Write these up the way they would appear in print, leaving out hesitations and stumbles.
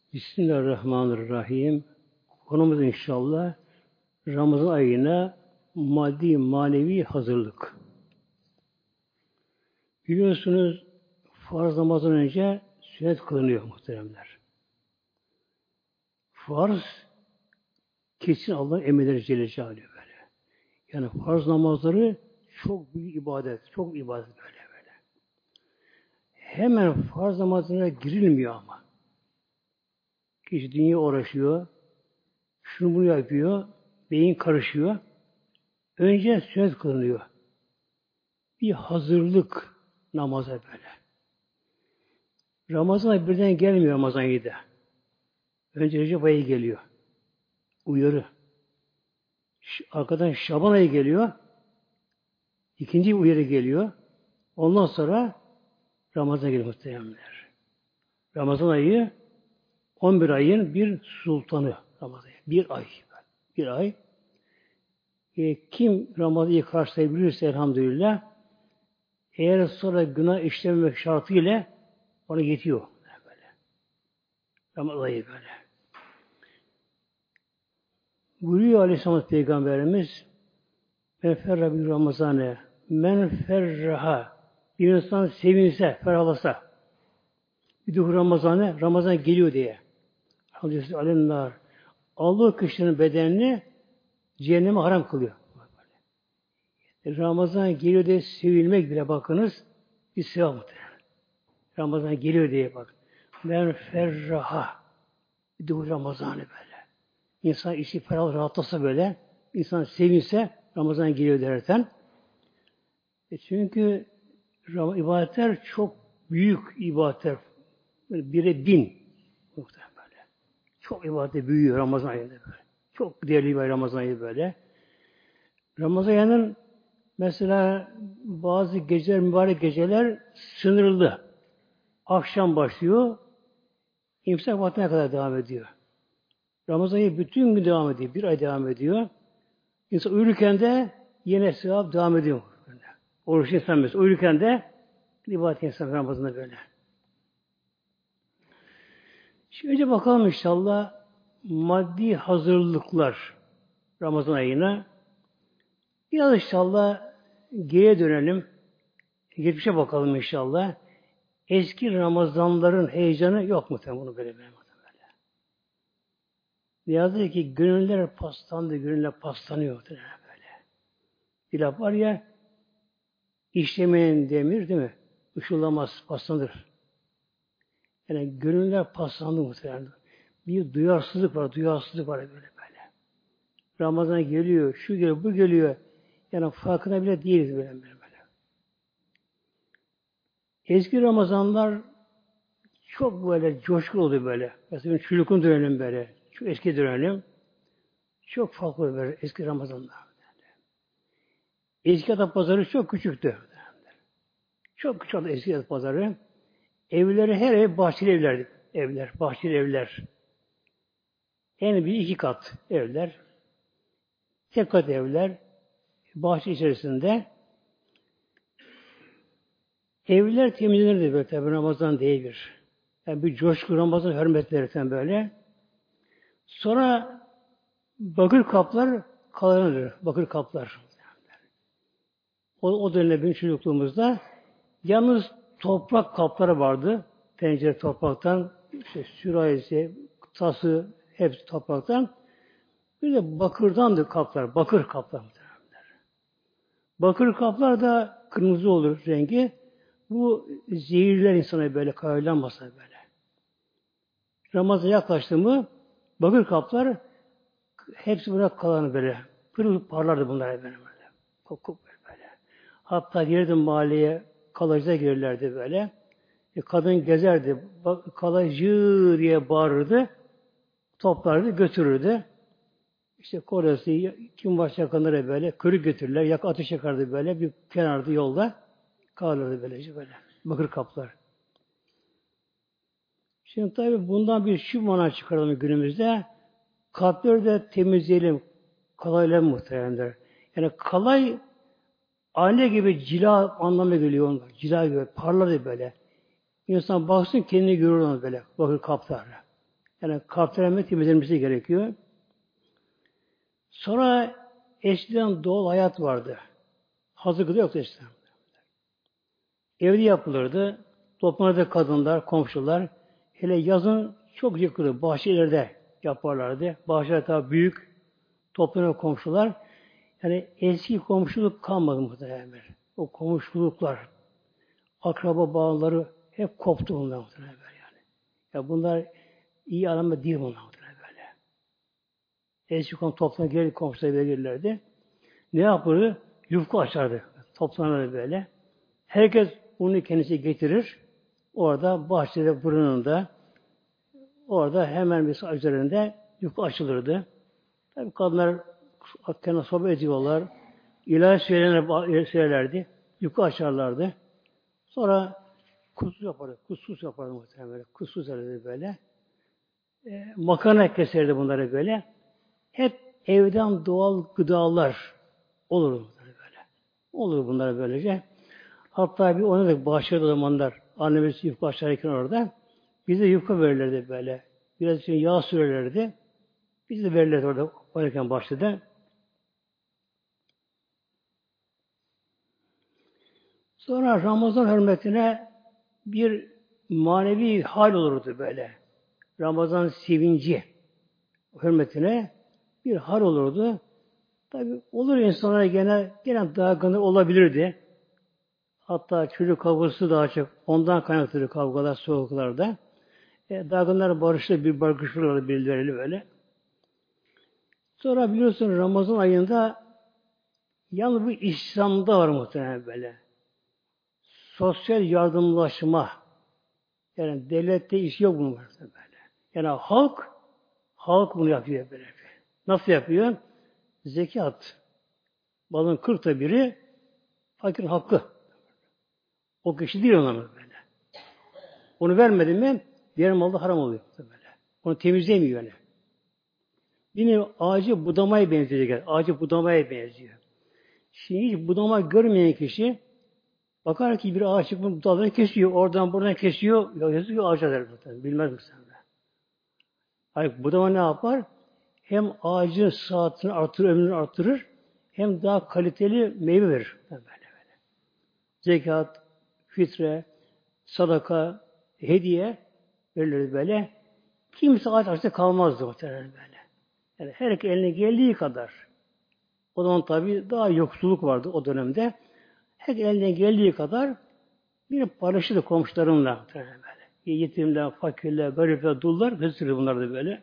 Bismillahirrahmanirrahim. Konumuz inşallah Ramazan ayına maddi manevi hazırlık. Biliyorsunuz farz namazdan önce sünnet kılınıyor muhteremler. Farz kesin Allah'ın emirleri Celle Celaluhu böyle. Yani farz namazları çok büyük ibadet, çok ibadet böyle. Hemen farz namazına girilmiyor ama. Kişi dünya uğraşıyor, şunu bunu yapıyor, beyin karışıyor. Önce sünnet kılınıyor. Bir hazırlık namaza böyle. Ramazan birden gelmiyor Ramazan 7'de. Önce Recep ayı geliyor. Uyarı. Arkadan Şaban ayı geliyor. İkinci uyarı geliyor. Ondan sonra Ramazan geliyor muhteremler. Ramazan ayı 11 ayın bir sultanı Ramazan. Bir ay. Bir ay. Kim Ramazan'ı karşılayabilirse elhamdülillah eğer sonra günah işlememek şartıyla ona yetiyor. Böyle. Ramazan ayı böyle. Buyuruyor Aleyhisselam Peygamberimiz men ferra bir Ramazan'ı men ferraha bir insan sevinse, ferahlasa bir de Ramazan geliyor diye. Hazreti Aleyhisselam Allah kişinin bedenini cehenneme haram kılıyor. Ramazan geliyor diye sevilmek bile bakınız bir sevap muhtemelen. Ramazan geliyor diye bak. Men ferraha bir de Ramazan'ı böyle. İnsan işi ferah rahatlasa böyle, insan sevinse Ramazan geliyor derken. Çünkü ibadetler çok büyük ibadetler. Böyle 1'e 1000 muhtemelen böyle. Çok ibadet büyüyor Ramazan ayında böyle. Çok değerli bir Ramazan ayı böyle. Ramazan ayının mesela bazı geceler, mübarek geceler sınırlı. Akşam başlıyor, imsak vaktine kadar devam ediyor. Ramazan ayı bütün gün devam ediyor. Bir ay devam ediyor. İnsan uyurken de yine sevap devam ediyor. Oruç insan mesela uyurken de ibadet insan Ramazan'da böyle. Şimdi önce bakalım inşallah maddi hazırlıklar Ramazan ayına. Biraz inşallah geriye dönelim. Geçmişe bakalım inşallah. Eski Ramazanların heyecanı yok mu? Bunu böyle. Ne yazık ki gönüller paslandı, gönüller paslanıyor böyle. Bir laf var ya, işlemeyen demir değil mi? Işıldamaz, paslanır. Yani gönüller paslandı muhtemelen. Bir duyarsızlık var böyle. Ramazan geliyor, şu geliyor, bu geliyor. Yani farkına bile değiliz böyle. Eski Ramazanlar çok böyle coşkulu oldu böyle. Mesela çocukluğum dönelim böyle. Şu eski dönelim. Çok farklı böyle eski Ramazanlar. Eski Adapazarı çok küçüktü. Çok küçük eski Adapazarı. Evleri her ev bahçeli evlerdi. Bahçeli evler. En büyük 2 kat evler. Tek kat evler. Bahçe içerisinde. Evler temizlenirdi böyle tabi Ramazan diye bir. Yani bir coşku Ramazan hürmetlerken böyle. Sonra bakır kaplar kalanır. Bakır kaplar. O dönemde benim çocukluğumuzda yalnız toprak kapları vardı. Tencere topraktan, işte sürahisi, tası hepsi topraktan. Bir de bakırdandı kaplar. Bakır kaplar. Bakır kaplar da kırmızı olur rengi. Bu zehirler insana böyle kayılanmasa böyle. Ramazan yaklaştı mı bakır kaplar hepsi buna kalanı böyle. Pırıl parlardı bunlar böyle. Koku böyle. Hatta girdim mahalleye kalacıda gelirlerdi böyle. Kadın gezerdi. Kalacı diye bağırırdı. Toplardı, götürürdü. İşte Kore'si kim varsa yakınlara böyle körük götürürler. Ateş yakardı böyle bir kenarda yolda kalırdı böylece böyle. Bakır kaplar. Şimdi tabi bundan bir şu mana çıkaralım günümüzde. Kalpleri de temizleyelim. Kalayla muhtemelenler. Yani kalay ayna gibi cila anlamına geliyor onlar. Cila gibi parlar böyle. İnsan baksın kendini görür onu böyle. Bakır kaplar. Yani kalplerinin temizlenmesi gerekiyor. Sonra eskiden doğal hayat vardı. Hazır gıda yoktu eskiden. Evde yapılırdı. Toplanırdı kadınlar, komşular. Hele yazın çok yıkılır. Bahçelerde yaparlardı. Bahçeler tabi büyük. Toplanır komşular. Yani eski komşuluk kalmadı muhtemelen. O komşuluklar, akraba bağları hep koptu bunlar muhtemelen yani. Ya bunlar iyi anlamda değil bunlar muhtemelen böyle. Eski toplanır gelip komşulara verirlerdi. Ne yapardı? Yufka açardı. Toplanırdı böyle. Herkes bunu kendisi getirir. Orada bahçede fırınında orada hemen bir üzerinde yufka açılırdı. Tabii kadınlar kenara sohbet ediyorlar. İlahi söylerlerdi. Yufka açarlardı. Sonra kuskus yapardı. Kuskus yapardı muhtemelen böyle. Kuskus yapardı böyle. Makarna keserdi bunları böyle. Hep evden doğal gıdalar olur böyle. Olur bunlar böylece. Hatta bir oynadık bahçede zamanlar. Annemiz yufka açarken orada. Bize yufka verirlerdi böyle. Biraz için yağ sürerlerdi. Biz de verirlerdi orada oynarken bahçede. Sonra Ramazan hürmetine bir manevi hal olurdu böyle. Ramazan sevinci hürmetine bir hal olurdu. Tabi olur insanlara gene dargınlık olabilirdi. Hatta çocuk kavgası daha çok ondan kaynaklı kavgalar soğuklarda. Dargınlar barışlı bir barışırlar birbirleriyle böyle. Sonra biliyorsun Ramazan ayında yalnız bir İslam'da var muhtemelen böyle. Sosyal yardımlaşma. Yani devlette iş yok bunun böyle. Yani halk bunu yapıyor böyle. Nasıl yapıyor? Zekat. Malın 40'ta biri fakirin hakkı. O kişi değil ona böyle. Onu vermedi mi diğer malda haram oluyor böyle. Onu temizlemiyor yani. Yine ağacı budamaya benzeyecek. Ağacı budamaya benziyor. Şimdi hiç budama görmeyen kişi bakar ki bir ağaç çıkmış dalını kesiyor. Oradan buradan kesiyor. Ya yazıyor ağaca der. Bilmez misin? Hayır, budama ne yapar? Hem ağacın saatini artırır, ömrünü artırır. Hem daha kaliteli meyve verir. Böyle. Zekat, fitre, sadaka, hediye verilir böyle. Kimse ağaç açta kalmazdı muhtemelen böyle. Yani her eline geldiği kadar. O zaman tabii daha yoksulluk vardı o dönemde. Her eline geldiği kadar bir paylaşırdı komşularımla böyle. Yetimler, fakirler, garipler, dullar götürür bunlar da böyle.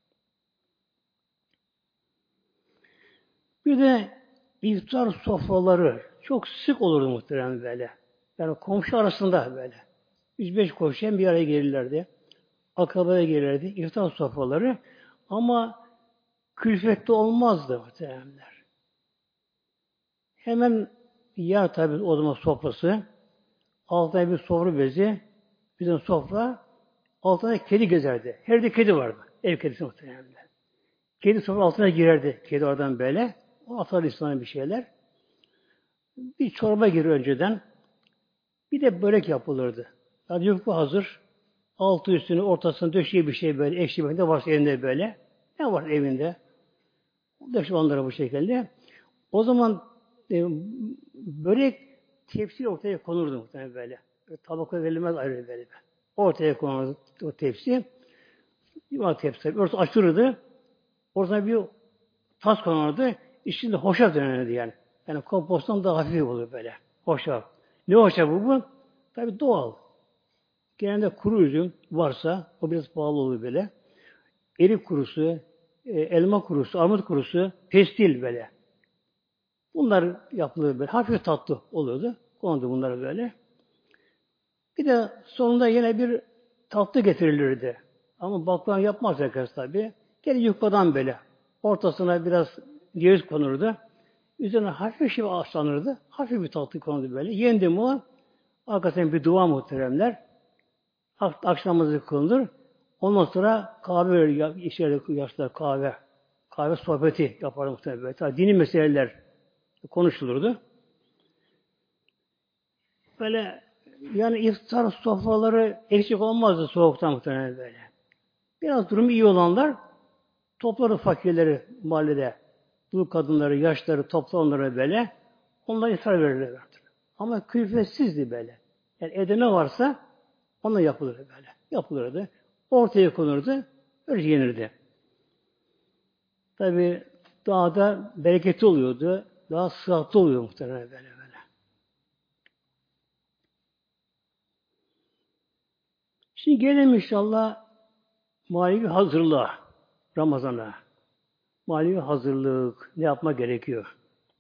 Bir de iftar sofraları çok sık olurdu muhtemelen böyle. Yani komşu arasında böyle. 3-5 komşu bir araya gelirlerdi. Akrabaya gelirlerdi. İftar sofraları. Ama külfette olmazdı muhtemelenler. Hemen yer tabi o zaman sofrası. Altına bir sofra bezi. Bizim sofra. Altına kedi gezerdi. Her de kedi vardı. Ev kedisi muhtemelen. Kedi sofra altına girerdi. Kedi oradan böyle. O atar İslam'a bir şeyler. Bir çorba girer önceden. Bir de börek yapılırdı. Yani yufka hazır. Altı üstünü ortasını döşeyi bir şey böyle. Ekşi bir varsa evinde böyle. Ne var evinde? Döşe onlara bu şekilde. O zaman börek tepsi ortaya konurdu muhtemelen böyle. Tabaka verilmez ayrı böyle. Ortaya konurdu o tepsi. Yuvarlak tepsi. Orası açılırdı. Orada bir tas konardı. İçinde hoşaf dönerdi yani. Yani komposttan daha hafif olur böyle. Hoşaf. Ne hoşaf bu? Tabii doğal. Genelde kuru üzüm varsa o biraz pahalı olur böyle. Erik kurusu, elma kurusu, armut kurusu, pestil böyle. Bunlar yapılır böyle. Hafif tatlı oluyordu. Kondu bunlar böyle. Bir de sonunda yine bir tatlı getirilirdi. Ama baklava yapmaz herkes tabi. Gene yufkadan böyle. Ortasına biraz ceviz konurdu. Üzerine hafif bir şey aslanırdı. Hafif bir tatlı konurdu böyle. Yendi mi o? Arkasından bir dua muhteremler. Akşam namazı kılınır. Ondan sonra kahve içeride yaşlar kahve. Kahve sohbeti yapar muhtemelen böyle. Tabii dini meseleler konuşulurdu. Böyle yani iftar sofraları eksik olmazdı soğuktan muhtemelen böyle. Biraz durum iyi olanlar topları fakirleri mahallede. Dul kadınları, yaşları toplar onlara böyle. Onlara iftar verirler. Ama külfetsizdi böyle. Yani evde ne varsa ona yapılır böyle. Yapılırdı. Ortaya konurdu. Öyle yenirdi. Tabi daha da bereketli oluyordu. Daha sıhhatli oluyor muhtemelen böyle böyle. Şimdi gelelim inşallah manevi hazırlığa. Ramazan'a. Manevi hazırlık. Ne yapmak gerekiyor?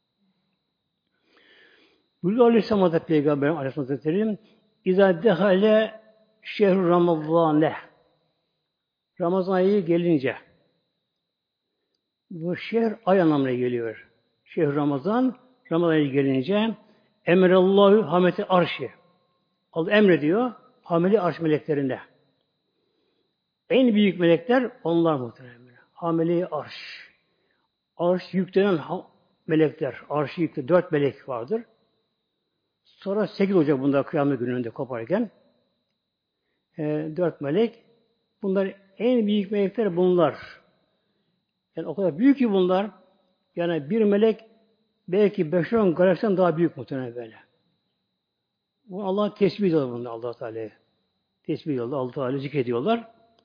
Buyuruyor Aleyhisselam Hazretleri Peygamber Aleyhisselam Hazretleri İzâ dehale şehr-i Ramazâne Ramazan ayı gelince bu şehr ay anlamına geliyor. Şehr Ramazan Ramazan ayı gelince emrallahu hameti arşi Allah emrediyor hameli arş meleklerinde. En büyük melekler onlar muhtemelen. Hameli arş. Arş yüklenen melekler. Arşı yüklü 4 melek vardır. Sonra 8 olacak bunda kıyamet gününde koparken. 4 melek. Bunlar en büyük melekler bunlar. Yani o kadar büyük ki bunlar. Yani bir melek belki 5-10 galaksiden daha büyük muhtemelen böyle. Bu Allah tesbih ediyor bunlar Allah Teala'ya. Tesbih ediyorlar. Allah Teala zikrediyorlar.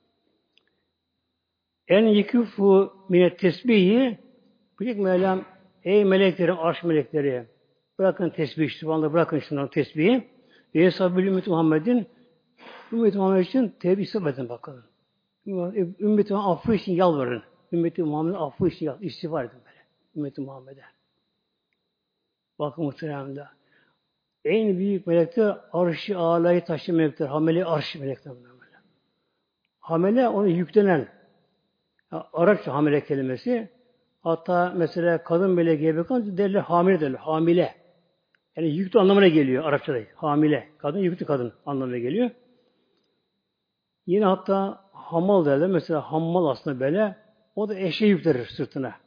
En yekûfû minet tesbihi Büyük Mevlam ey meleklerim, arş melekleri bırakın tesbih, subhanallah bırakın şunları tesbihi. Ve hesabül ümmeti Muhammed'in ümmeti Muhammed için tevbe istif edin bakalım. Ümmeti Muhammed affı için yalvarın. Ümmeti Muhammed'in affı için istiğfar edin böyle. Ümmeti Muhammed'e. Bakın muhteremde. En büyük melekler arş-ı âlayı taşıyan melekler. Hamele arş melekler. Hamele onu yüklenen. Arapça hamile kelimesi. Hatta mesela kadın melek gibi bakın derler hamile derler. Hamile. Yani yüklü anlamına geliyor Arapçada. Hamile. Kadın yüklü kadın anlamına geliyor. Yine hatta hamal derler. Mesela hammal aslında böyle. O da eşeği yüklenir sırtına.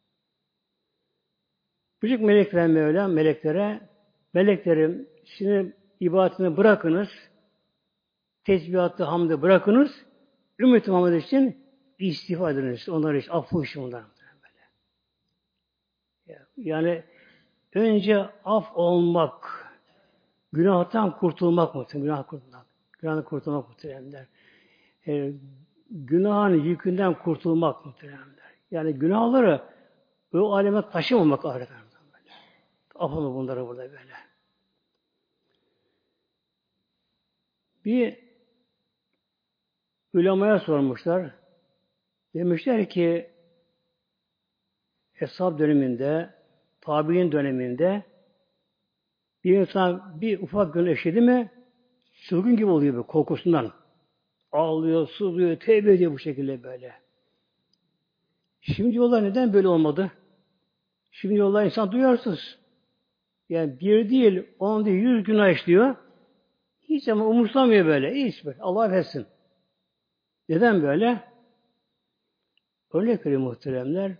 Küçük melekler Mevla meleklerim şimdi ibadetini bırakınız. Tesbihatı hamdı bırakınız. Ümmet-i Muhammed için istiğfar ediniz. Onlar için affı için onlara. Yani önce af olmak, günahtan kurtulmak muhtemelen. Günahtan kurtulmak muhtemelen. Günahın yükünden kurtulmak muhtemelen. Yani günahları o aleme taşımamak ahirete. Af olma bunları burada böyle. Bir ulemaya sormuşlar. Demişler ki Eshab döneminde, tabi'in döneminde bir insan bir ufak günah işledi mi çılgın gibi oluyor böyle korkusundan. Ağlıyor, sızlıyor, tevbe ediyor bu şekilde böyle. Şimdi yollar neden böyle olmadı? Şimdi yollar insan duyarsız. Yani bir değil, 10 değil, 100 günah işliyor. Hiç ama umursamıyor böyle. Hiç böyle. Allah affetsin. Neden böyle? Örnek veriyor muhteremler.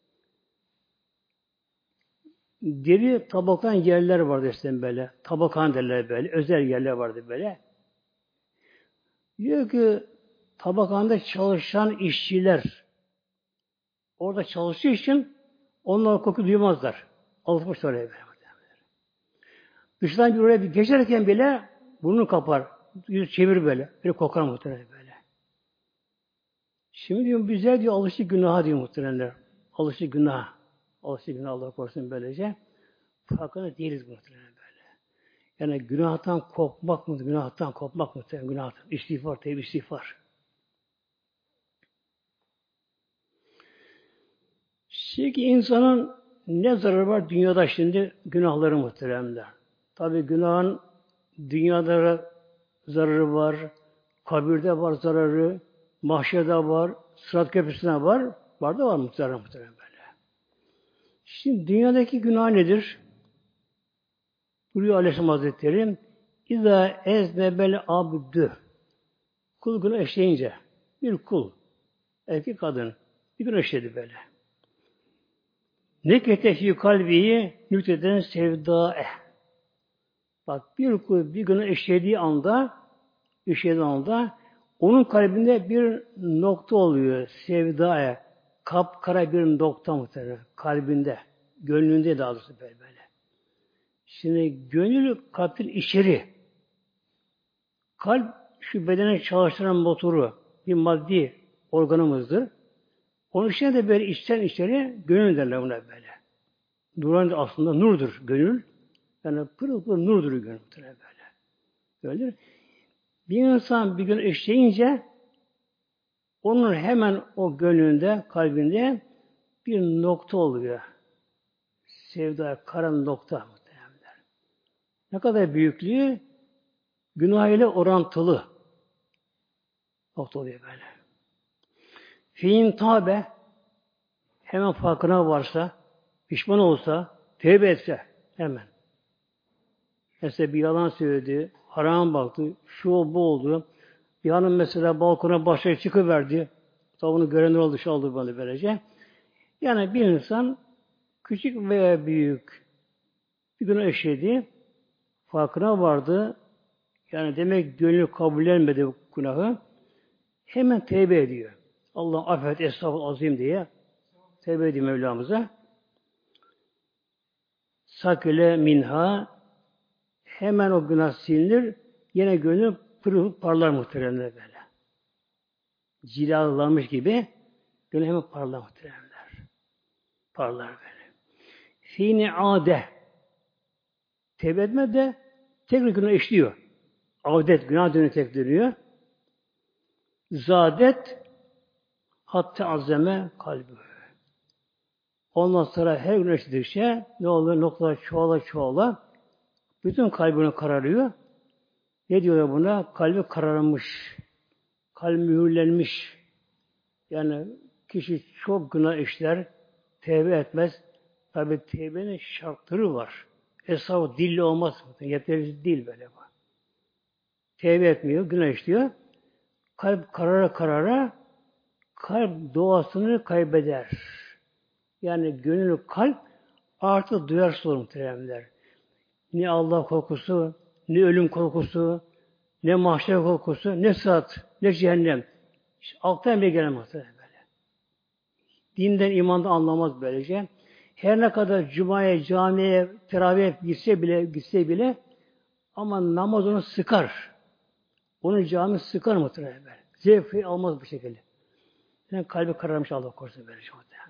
Deri tabaktan yerler vardı işte böyle. Tabakan derler böyle. Özel yerler vardı böyle. Diyor ki tabakanda çalışan işçiler orada çalıştığı için onlar koku duymazlar. Alışmış oraya böyle. Dışından bir oraya bir geçerken bile burnunu kapar. Yüz çevir böyle. Böyle kokar muhtemelen böyle. Şimdi diyor bizler diyor alıştık günaha diyor muhtemelen. Alıştık günah. Alıştık günah Allah korusun böylece. Farkında değiliz muhtemelen böyle. Yani günahtan kopmak mı? Günahtan kopmak mı? Günahtan. İstiğfar, tevbe istiğfar. Şimdi insanın ne zararı var dünyada şimdi günahları muhteremler. Tabi günahın dünyada zararı var, kabirde var zararı, mahşerde var, Sırat Köprüsü'ne var, var da var muhterem böyle. Şimdi dünyadaki günah nedir? Buyuruyor Aleyhisselam Hazretleri, İzâ eznebel abdü. Kul günah işleyince, bir kul, erkek kadın, bir günah işledi böyle. Nekete fî kalbihi nükteden sevdâe. Bak bir kul bir günah işlediği anda Onun kalbinde bir nokta oluyor. Sevdaya. Kapkara bir nokta muhtemelen. Kalbinde. Gönlünde daha doğrusu böyle. Şimdi gönül kalbin içeri. Kalp şu bedeni çalıştıran motoru. Bir maddi organımızdır. Onun içine de böyle içten içeri gönül derler buna böyle. Duran aslında nurdur gönül. Yani pırıl pırıl nurdur gönül böyle. Böyledir. Bir insan bir gün işleyince onun hemen o gönlünde, kalbinde bir nokta oluyor. Sevda, karan nokta. Ne kadar büyüklüğü günah ile orantılı nokta oluyor böyle. Fiin tabe hemen farkına varsa, pişman olsa, tevbe etse hemen. Mesela bir yalan söyledi, haram baktı, şu bu oldu. Bir hanım mesela balkona başlayıp çıkıverdi. Tabi görenler oldu, şu oldu böyle böylece. Yani bir insan küçük veya büyük bir günah işledi, farkına vardı. Yani demek gönlü kabullenmedi bu günahı. Hemen tevbe ediyor. Allah affet, estağfurullah azim diye tevbe ediyor Mevlamıza. Sakile minha hemen o günah silinir. Yine gönlü pırıl parlar muhteremler böyle. Cilalanmış gibi gönlü hemen parlar muhteremler. Parlar böyle. Fîni ade tevbe etme de tekrar günah işliyor. Adet, günah dönüyor, tek dönüyor. Zadet hatta azeme kalbi. Ondan sonra her gün işledikçe ne oluyor? Noktalar çoğala. Bütün kalbine kararıyor. Ne diyorlar buna? Kalbi kararmış. Kalbi mühürlenmiş. Yani kişi çok günah işler, tevbe etmez. Tabi tevbenin şartları var. Hesabı dille olmaz. Yeterli değil böyle bu. Tevbe etmiyor, günah işliyor. Kalp karara kalp doğasını kaybeder. Yani gönül kalp artık duyarsız olur muhteremler. Ne Allah korkusu, ne ölüm korkusu, ne mahşer korkusu, ne sırat, ne cehennem. İşte alttan bile gelemez böyle. Dinden, imandan anlamaz böylece. Her ne kadar cumaya, camiye, teravih gitse bile ama namaz onu sıkar. Onu cami sıkar muhtemelen. Zevki almaz bu şekilde. Yani kalbi kararmış Allah korusun böylece muhtemelen.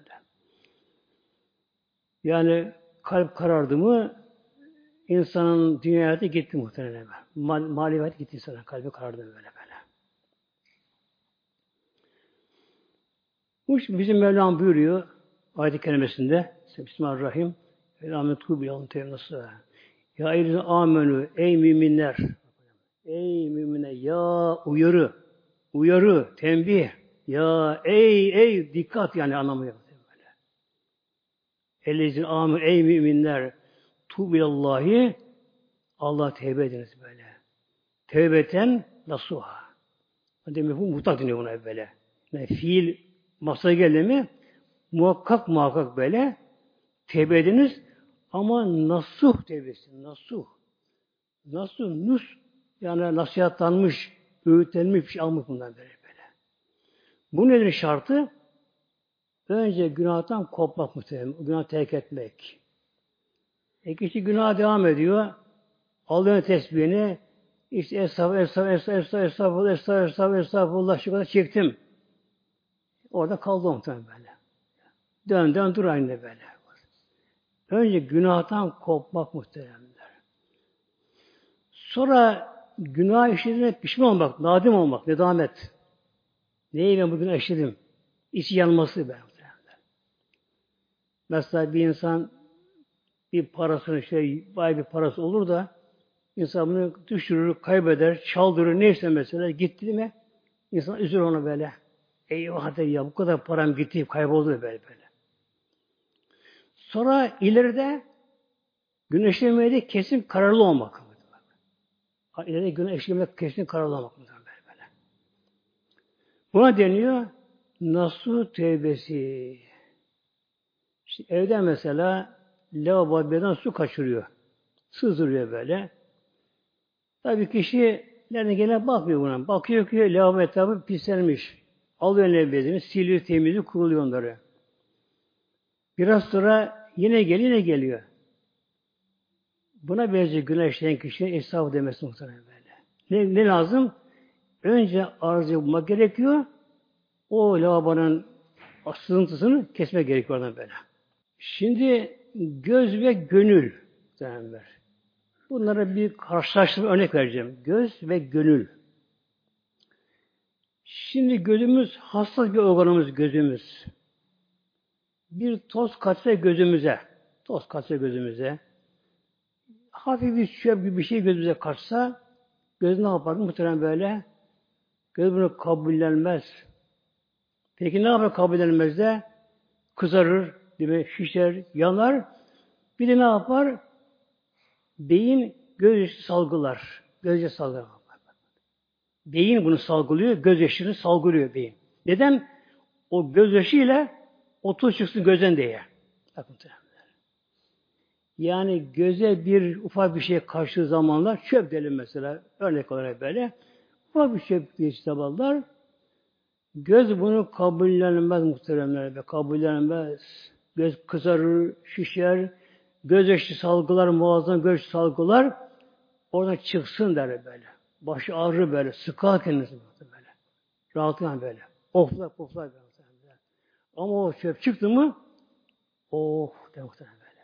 Yani kalp karardı mı insanın dünya hayatı gitti muhtemelen. Mali hayatı gitti insanın. Kalbi karardı böyle. Bu bizim Mevlam buyuruyor ayet-i kerimesinde Bismillahirrahmanirrahim. Elametu bilalım teymnası. Ya eyyühel amenü ey müminler. Ey müminler ya uyarı, tembih. Ya ey dikkat yani anlamıyor. Ellezine amenü ey müminler tubilallahi Allah tevbe ediniz böyle. Tevbeten nasuha. Demek bu mutlak deniyor buna böyle. Yani fiil masaya geldi mi muhakkak böyle tevbe ediniz ama nasuh tevbesi. Nasuh nus yani nasihatlanmış, öğütlenmiş bir şey almış bundan böyle. Bu nedir şartı? Önce günahtan kopmak muhtemelen. Günah terk etmek. Kişi günah devam ediyor. Allah'ın tesbihini işte estağfurullah şu kadar çektim. Orada kaldı muhtemelen böyle. Dön dur aynı böyle. Önce günahtan kopmak muhteremler. Sonra günah işlediğine pişman olmak, nadim olmak, nedamet. Neyi ben bugün işledim? İçi yanması ben muhteremler. Mesela bir insan bir parasını bayağı bir parası olur da insan bunu düşürür, kaybeder, çaldırır, neyse mesela gitti mi insan üzülür ona böyle. Eyvah der ya bu kadar param gitti, kayboldu böyle. Sonra ileride günah işlemeye kesin kararlı olmak. İleride günah işlemeye kesin kararlı olmak. Böyle. Buna deniyor nasuh tevbesi. İşte evde mesela lavabodan su kaçırıyor. Sızdırıyor böyle. Tabii kişi Nereden gelen bakmıyor buna. Bakıyor ki lavabo etrafı pislenmiş. Alıyor nevbezini, siliyor, temizliyor, kuruluyor onları. Biraz sonra yine geliyor. Buna benzer günah işleyen kişinin hesabı demesi muhtemelen böyle. Ne lazım? Önce arızayı bulmak gerekiyor. O lavabonun sızıntısını kesmek gerekiyor oradan böyle. Şimdi göz ve gönül muhtemelen. Bunlara bir karşılaştırma örnek vereceğim. Göz ve gönül. Şimdi gözümüz hassas bir organımız gözümüz. Bir toz kaçsa gözümüze. Toz kaçsa gözümüze. Hafif bir çöp gibi bir şey gözümüze kaçsa göz ne yapar? Muhtemelen böyle. Göz bunu kabullenmez. Peki ne yapar kabullenmez de? Kızarır, değil mi? Şişer, yanar. Bir de ne yapar? Beyin gözyaşı salgılar. Gözyaşı salgılar. Beyin bunu salgılıyor, gözyaşını salgılıyor beyin. Neden? O gözyaşı ile o tuz çıksın gözden diye. Bakın. Yani göze bir ufak bir şey kaçtığı zamanlar çöp diyelim mesela. Örnek olarak böyle. Ufak bir çöp geçtiği zamanlar göz bunu kabullenmez muhteremler. Kabullenmez. Göz kızarır, şişer, gözyaşı salgılar, muazzam gözyaşı salgılar oradan çıksın der böyle. Başı ağrır böyle, sıkar kendisi böyle. Rahatlayan böyle. Oflar böyle. Ama o çöp çıktı mı oh de muhtemelen böyle.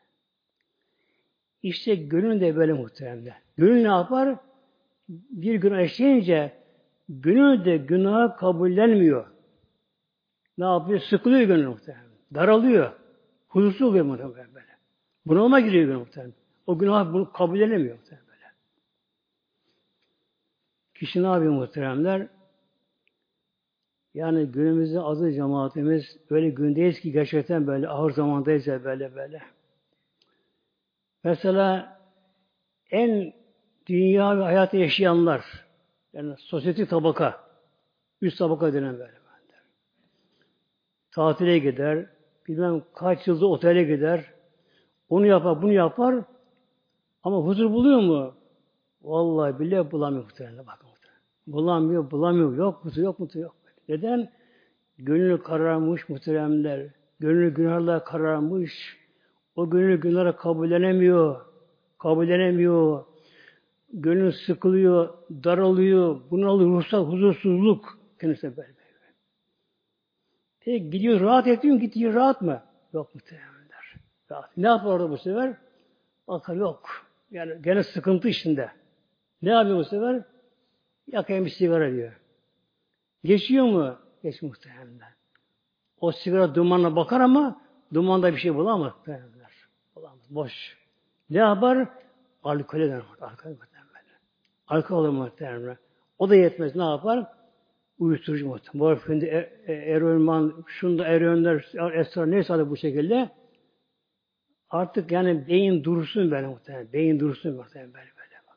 İşte gönül de böyle muhtemelen. Gönül ne yapar? Bir günah işleyince gönül de günahı kabullenmiyor. Ne yapıyor? Sıkılıyor gönül muhtemelen. Daralıyor. Huzursuz oluyor muhtemelen böyle. Bunalıma giriyor gönül muhtemelen. O günahı bunu kabullenemiyor muhtemelen böyle. Kişi ne yapıyor muhteremler? Yani günümüzde azı cemaatimiz öyle gündeyiz ki gerçekten böyle ağır zamandayız ya böyle. Mesela en dünya ve hayatı yaşayanlar yani sosyetik tabaka üst tabaka denen böyle. Tatile gider, bilmem kaç yılda otele gider, onu yapar, bunu yapar ama huzur buluyor mu? Vallahi bile bulamıyor muhtemelen. Bakın muhtemelen. Bulamıyor. Yok huzur, yok huzur, yok. Neden? Gönlü kararmış muhteremler. Gönlü günahlarla kararmış. O gönlü günahları kabullenemiyor. Gönlü sıkılıyor, daralıyor, bunalıyor, ruhsal huzursuzluk kendisine böyle. Peki gidiyor rahat ediyor, gidiyor rahat mı? Yok muhtemelenler. Rahat. Ne yapar orada bu sefer? Bakar yok. Yani gene sıkıntı içinde. Ne yapıyor bu sefer? Yakayım bir sigara diyor. Geçiyor mu? Geç muhtemelen. O sigara dumanına bakar ama dumanda bir şey bulamaz. Bulamaz. Boş. Ne yapar? Alkole döner. Alkol muhtemelen. Alkol alır muhtemelen. O da yetmez. Ne yapar? Uyuşturucu muhtemelen. Morfinde, eroinman, şunda eroinler, esrar neyse adı bu şekilde. Artık yani beyin dursun böyle muhtemelen. Beyin dursun muhtemelen böyle.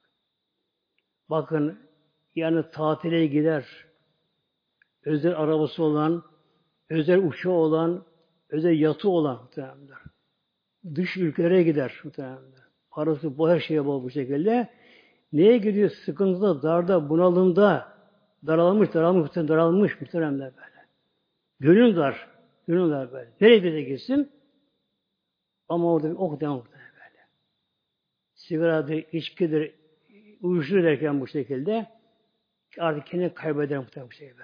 Bakın yani tatile gider. Özel arabası olan, özel uçağı olan, özel yatı olan muhtemelen. Dış ülkelere gider muhtemelen. Parası bu her şeye bol bu şekilde. Neye gidiyor? Sıkıntıda, darda, bunalımda, daralmış muhtemelen böyle. Gönül dar böyle. Nereye de gitsin? Ama orada bir ok devam muhtemelen böyle. Sigaradır, içkidir, uyuşturucu derken bu şekilde artık kendini kaybeder muhtemelen bu şekilde.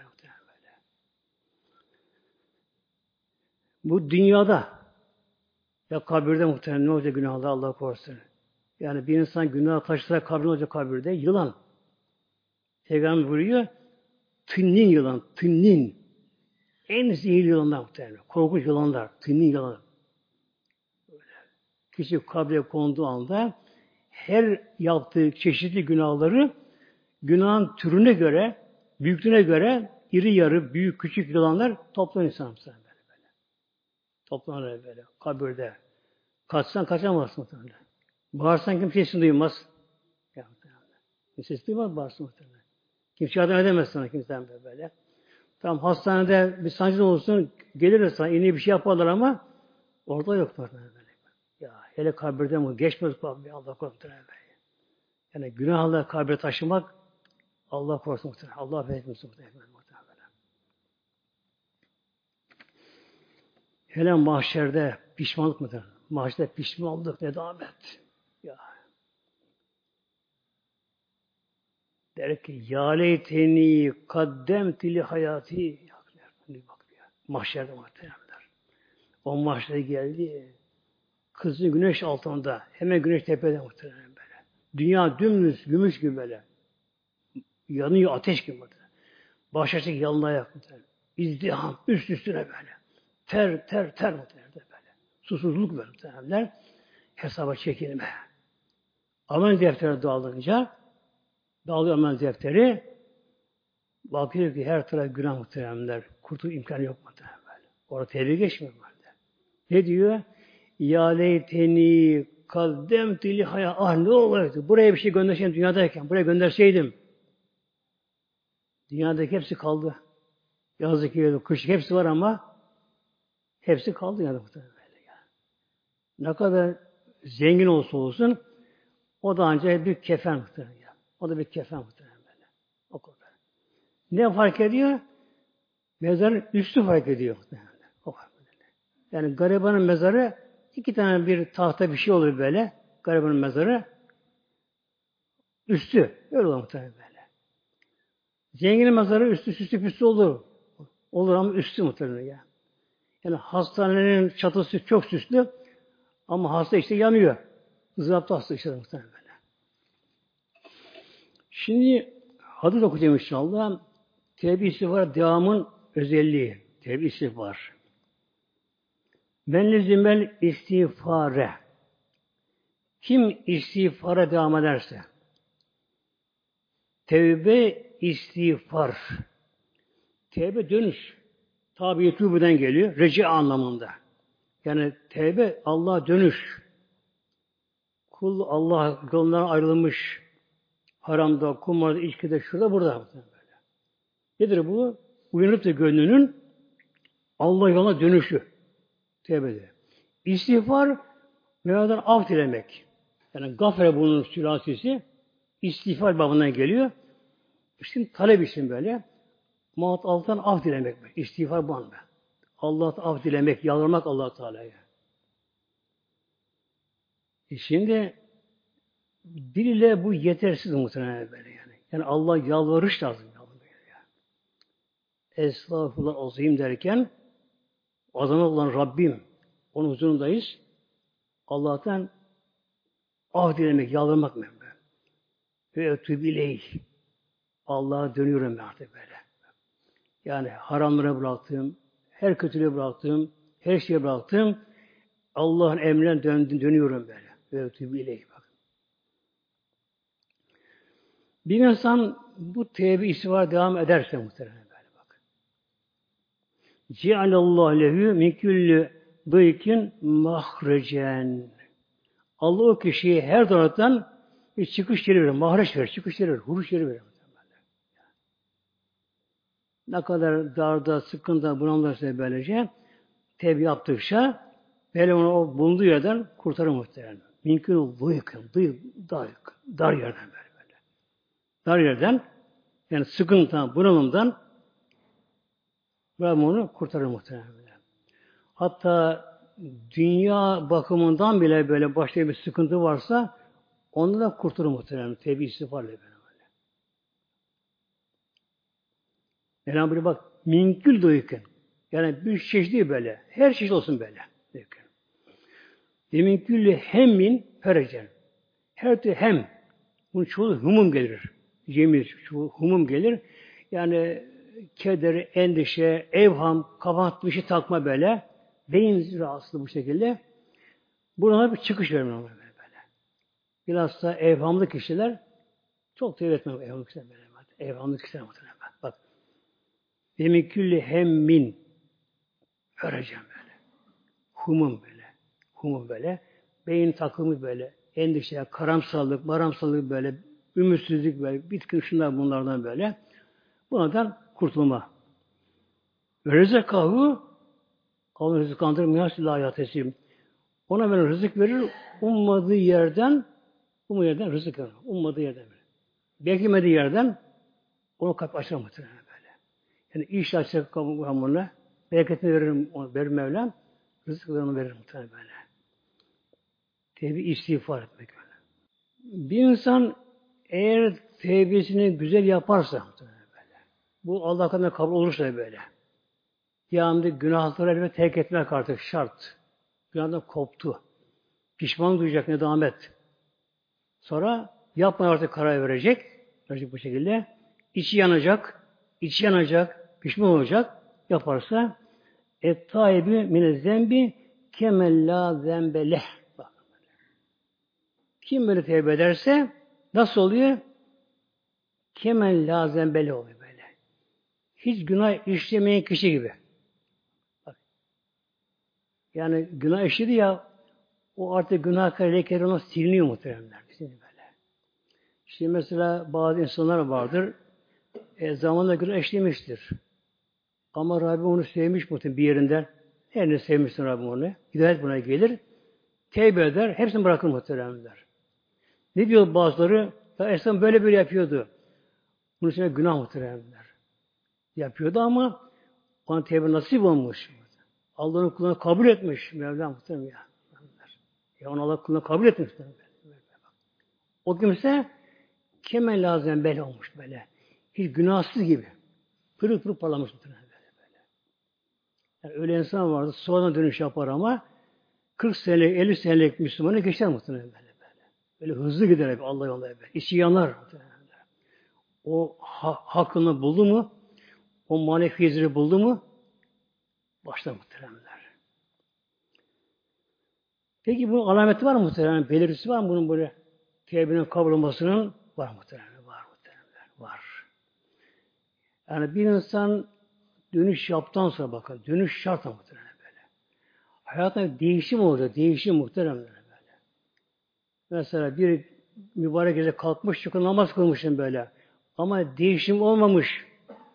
Bu dünyada ya kabirde muhtemelen ne olacak günahda Allah korusun. Yani bir insan günah taşısa kabir olacak kabirde yılan. Peygamber buyuruyor tünnin yılan, tünnin. En zehirli yılanlar muhtemelen. Korkunç yılanlar, tünnin yılan. Kişi kabre konduğu anda her yaptığı çeşitli günahları günahın türüne göre, büyüklüğüne göre iri yarı, büyük, küçük yılanlar toplar insan böyle. Toplanır böyle kabirde. Kaçsan kaçamazsın muhtemelen. Bağırsan kimse sesini duymaz. Sesini duymaz bağırsın muhtemelen. Kimse yardım edemez sana kimsen böyle. Tamam hastanede bir sancın olsun gelir sana iğne bir şey yaparlar ama orada yok böyle. Ya hele kabirde mi geçmez kabir Allah korusun böyle. Yani günahla kabire taşımak Allah korusun muhtemelen. Allah affetsin muhtemelen. Hele mahşerde pişmanlık mıdır? Mahşerde pişman olduk nedamet. Ya. Der ki ya leyteni kaddemti li hayati. Bak ya. Mahşerde muhteremler. O mahşerde geldi. Kızı güneş altında. Hemen güneş tepede muhterem böyle. Dünya dümdüz gümüş gibi böyle. Yanıyor ateş gibi böyle. Başlaşık yalın ayak muhterem. İzdiham üst üstüne böyle. Ter muhterem böyle. Susuzluk böyle muhteremler. Hesaba çekilme. Amel defteri dağılıyor amel defteri. Bakıyor ki her taraf günah muhteremler. Kurtuluş imkanı yok muhterem böyle. Orada tevbe geçmiyor böyle. Ne diyor? Ya leyteni kaddemtu li hayat. Ah ne olaydı? Buraya bir şey gönderseydim dünyadayken. Buraya gönderseydim. Dünyadaki hepsi kaldı. Yazlık, kışlık hepsi var ama hepsi kaldı yani muhtemelen. Ne kadar zengin olsa olsun o da ancak bir kefen muhtemelen. O da bir kefen muhtemelen böyle. O kadar. Ne fark ediyor? Mezarın üstü fark ediyor muhtemelen. O fark ediyor. Yani garibanın mezarı 2 tane bir tahta bir şey olur böyle. Garibanın mezarı üstü. Öyle olur muhtemelen böyle. Zenginin mezarı üstü süslü püslü olur. Olur ama üstü muhtemelen ya. Yani hastanenin çatısı çok süslü ama hasta işte yanıyor. Zıvapta hasta işte muhtemelen böyle. Şimdi hadis okuyacağım inşallah. Tevbe istiğfar devamın özelliği. Tevbe istiğfar. Men lezimel istiğfare. Kim istiğfara devam ederse tevbe istiğfar. Tevbe dönüş. Tabi yetûbüden geliyor. Reci anlamında. Yani tevbe Allah'a dönüş. Kul Allah yolundan ayrılmış. Haramda, kumarda, içkide, şurada, burada. Böyle. Nedir bu? Uyanıp da gönlünün Allah yoluna dönüşü. Tevbedir. İstiğfar Mevladan af dilemek. Yani gafere bunun sülasisi istiğfar babından geliyor. İşte talep için böyle. Maat alttan af dilemek. İstiğfar bu anda. Allah'tan af dilemek, yalvarmak Allah Teala'ya. Şimdi diliyle bu yetersiz muhtemelen böyle yani. Yani Allah yalvarış lazım. Estağfurullah azim derken azam olan Rabbim onun huzurundayız. Allah'tan af dilemek, yalvarmak mı? Ve ötüb ileyh. Allah'a dönüyorum ben artık böyle. Yani haramlara bıraktım, her kötülüğü bıraktım, her şeyi bıraktım. Allah'ın emrine dönüyorum böyle. Ve ötüb ileyh. Bir insan bu tevbe istiğfara devam ederse muhtemelen böyle bak. Cealallahu lehu min kulli dıykin mahrecen. Allah o kişiye her taraftan bir çıkış yeri verir, mahreç verir, çıkış yeri verir, huruç yeri verir. Ne kadar darda, sıkıntı, bunalırsa böylece tevbe yaptıkça böyle onu o bulunduğu yerden kurtarır muhtemelen. Mümkün dıykin, dar yerden böyle. Dar yerden yani sıkıntıdan, bunalımdan Rabbim onu kurtarır muhtemelen. Hatta dünya bakımından bile böyle başka bir sıkıntı varsa ondan da kurtulur muhtemelen. Tevbe istiğfarla böyle. Yani bir bak minkül duyken yani bir çeşit değil böyle. Her çeşit olsun böyle. Minkül hemmin ferecen. Her türlü hem bunun çoğu humum gelir. Cemil çoğu humum gelir. Yani keder, endişe, evham, kafa bir şey takma böyle. Beyin rahatsızlığı bu şekilde. Buna bir çıkış vermiyor böyle. Bilhassa evhamlı kişiler çok tevbe etmiyor evhamlı kişiler böyle. Evhamlı kişiler muhtemelen. Bak. Demin külli hemmin öreceğim böyle. Humum böyle. Humum böyle. Beyin takımı böyle. Endişe, karamsarlık, maramsarlık böyle. Ümitsizlik böyle. Bitkin şunlar bunlardan böyle. Bunlardan kurtulma. Ve rızakahu Allah rızıklandırır mihasıyla hayatesi. Ona böyle rızık verir. Ummadığı yerden rızık verir. Ummadığı yerden verir. Beklemediği yerden Onu kapı açar muhtemelen böyle. Yani iş açacak hamuruna, bereketini veririm, onu verir Mevlam, rızıklarını verir muhtemelen böyle. Tevbe istiğfar etmek öyle. Bir insan eğer tevbesini güzel yaparsa böyle, bu Allah katında kabul olursa böyle. Yani günahları ve terk etmek artık şart. Günahdan koptu. Pişman duyacak, nedamet. Sonra yapmaya artık karar verecek. Verecek bu şekilde. İçi yanacak. İçi yanacak. Pişman olacak. Yaparsa et-taibi mine-zembi kemellâ zembeleh. Kim böyle tevbe ederse nasıl oluyor? Kemellâ zembeleh oluyor böyle. Hiç günah işlemeyen kişi gibi. Bak. Yani günah işledi ya o artık günah lekeleri ona siliniyor muhteremler. Şimdi böyle. Şimdi mesela bazı insanlar vardır. Zamanla günah işlemiştir. Ama Rabbim onu sevmiş muhtemelen bir yerinden. Her ne sevmişsin Rabbim onu. Hidayet buna gelir. Tevbe eder. Hepsini bırakır muhteremler. Ne diyor bazıları? Ya Esam böyle böyle yapıyordu. Bunun için günah muhteremler. Yapıyordu ama ona tevbe nasip olmuş. Allah'ın kulunu kabul etmiş. Mevlam muhterem ya. Ya onu Allah kulunu kabul etmiş. O kimse kemel lazım böyle olmuş böyle. Hiç günahsız gibi. Pırıl pırıl parlamış muhtemelen böyle. Yani öyle insan vardı. Sonradan dönüş yapar ama 40 senelik, 50 senelik Müslümanı geçer muhtemelen böyle. Böyle hızlı gider hep Allah yolunda böyle. İçi yanar muhtemelen. O hakkını buldu mu, o manevi izini buldu mu, başlar muhteremler. Peki bunun alameti var mı muhterem? Belirtisi var mı bunun böyle tevbenin kabul olmasının? Var muhterem. Var muhteremler. Var. Yani bir insan dönüş yaptıktan sonra bakın. Dönüş şart muhterem böyle. Hayatında değişim olacak. Değişim muhteremler böyle. Mesela bir mübarek gece kalkmış çünkü namaz kılmışım böyle. Ama değişim olmamış.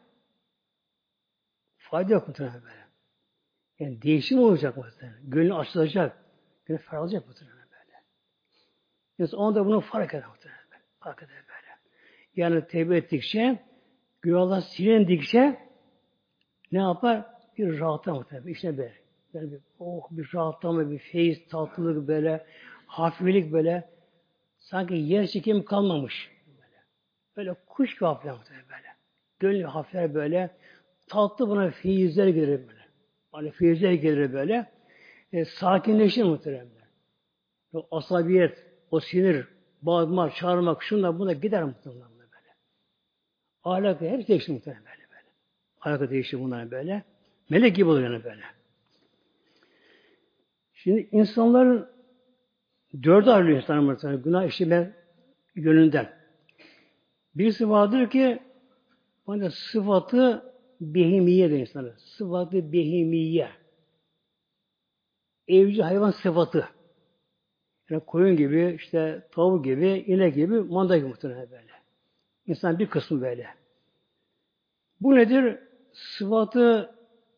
Fayda yok muhterem böyle. Yani değişim olacak muhterem. Gönlü açılacak. Gönlü feralacak muhterem böyle. Yani onu da bunu fark eder muhterem böyle. Fark eder böyle. Yani tevbe ettikçe günahlar silindikçe ne yapar? Bir rahatlama muhterem. İşte böyle. Yani bir rahatlama, bir feyiz, tatlılık böyle, hafiflik böyle. Sanki yer çekimi kalmamış. Böyle kuş gibi hafifler muhterem böyle. Gönlü hafifler böyle. Tatlı buna feyizler gelir böyle. Hani feyizler gelir böyle. Sakinleşir muhteremler. O asabiyet, o sinir, bağırmak, çağırmak, şunlar buna gider muhteremler böyle. Ahlakı hepsi değişti muhterem böyle. Ahlakı değişti bunlar böyle. Melek gibi oluyor yani böyle. Şimdi insanların dörde ayrılıyor insanlar muhterem. Günah işleme yönünden. Birisi vardır ki bana sıfatı behimiye de insanlar. Sıfatı behimiye. Evcil hayvan sıfatı. Yani koyun gibi, işte tavuk gibi, inek gibi, manda gibi muhtemelen böyle. İnsan bir kısmı böyle. Bu nedir? Sıfatı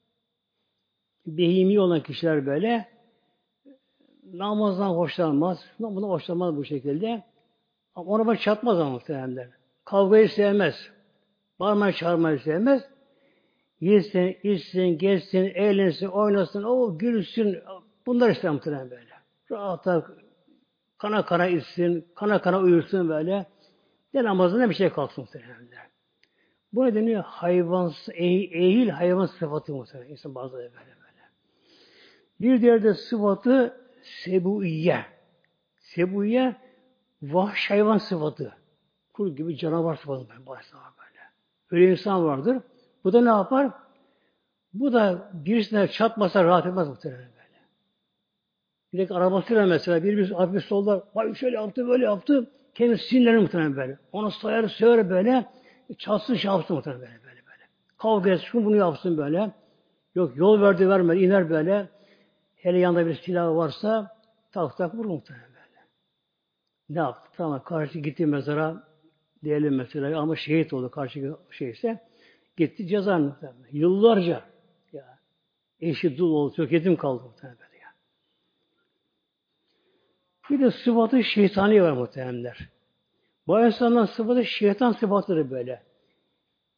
behimi olan kişiler böyle namazdan hoşlanmaz. Buna hoşlanmaz bu şekilde. Ama ona bak çatmaz ama muhtemelen. Kavgayı sevmez. Bağırmayı çağırmayı sevmez. Yesin, içsin, gezsin, eğlensin, oynasın, o gülsün. Bunlar ister muhtemelen böyle. Rahata kana kana içsin, kana kana uyursun böyle. Ne namazında bir şey kalksın muhtemelen. Bu ne deniyor? Ehil hayvan sıfatı muhtemelen. İnsan bazıları böyle böyle. Bir diğer de sıfatı sebuiye. Sebuiye vahşi hayvan sıfatı. Kul gibi canavar sıfatı böyle. Öyle insan vardır. Bu da ne yapar? Bu da birisine çatmasa rahat etmez muhtemelen böyle. Bir de arabasıyla mesela birisi hafif solda vay şöyle yaptı böyle yaptı. Kendisi sinirlenir muhtemelen böyle. Onu sayar söver böyle. Çalsın şey yapsın muhtemelen böyle. Kavga etsin bunu yapsın böyle. Yok yol verdi vermedi iner böyle. Hele yanında bir silah varsa tak tak vurur muhtemelen böyle. Ne yaptı? Tamam karşı gitti mezara diyelim mesela ama şehit oldu karşı şeyse gitti ceza muhtemelen. Yıllarca ya eşi dul oldu çok yetim kaldı muhtemelen böyle ya. Bir de sıfatı şeytani var muhtemelenler. Bu insanların sıfatı şeytan sıfatıdır böyle.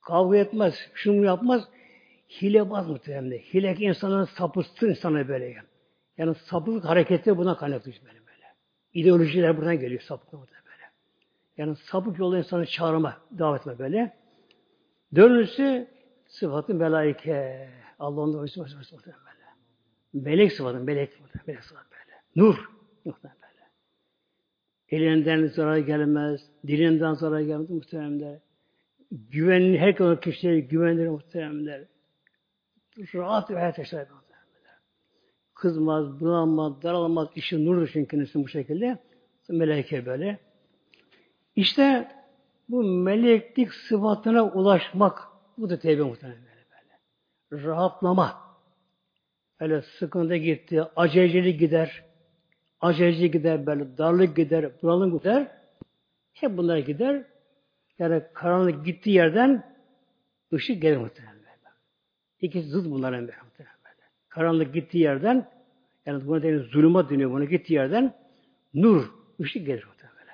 kavga etmez, şunu yapmaz. Hilebaz muhtemelen. Hilek insanın sapıstı insana böyle. Yani sapıklık hareketi buna kaynaklı böyle. İdeolojiler buradan geliyor sapıklık böyle. Yani sapık yolda insanı çağırma, davet etme böyle. Dördüncüsü sıfatı melaike. Allah'ın da sıfatı böyle. Melek sıfatı, melek sıfatı böyle. Nur. Muhtemelen böyle. Elinden zarar gelmez, dilinden zarar gelmez muhtemelen. Güvenli, her kişiye güvenilir muhtemelen. Rahat bir hayat yaşar muhtemelen. Kızmaz, bulanmaz, daralmaz, işi nurdur çünkü kendisi bu şekilde. Meleke böyle. İşte bu meleklik sıfatına ulaşmak, bu da tevbe muhtemelen böyle. Rahatlama. Öyle sıkıntı gitti, acelecilik gider, aceleci gider, böyle darlık gider, bunalım gider. Hep bunlar gider. Yani karanlık gittiği yerden ışık gelir muhtemelen böyle. İkisi zıt bunların böyle muhtemelen böyle. Karanlık gittiği yerden, yani buna deniyor, zulümat deniyor buna gittiği yerden nur, ışık gelir muhtemelen böyle.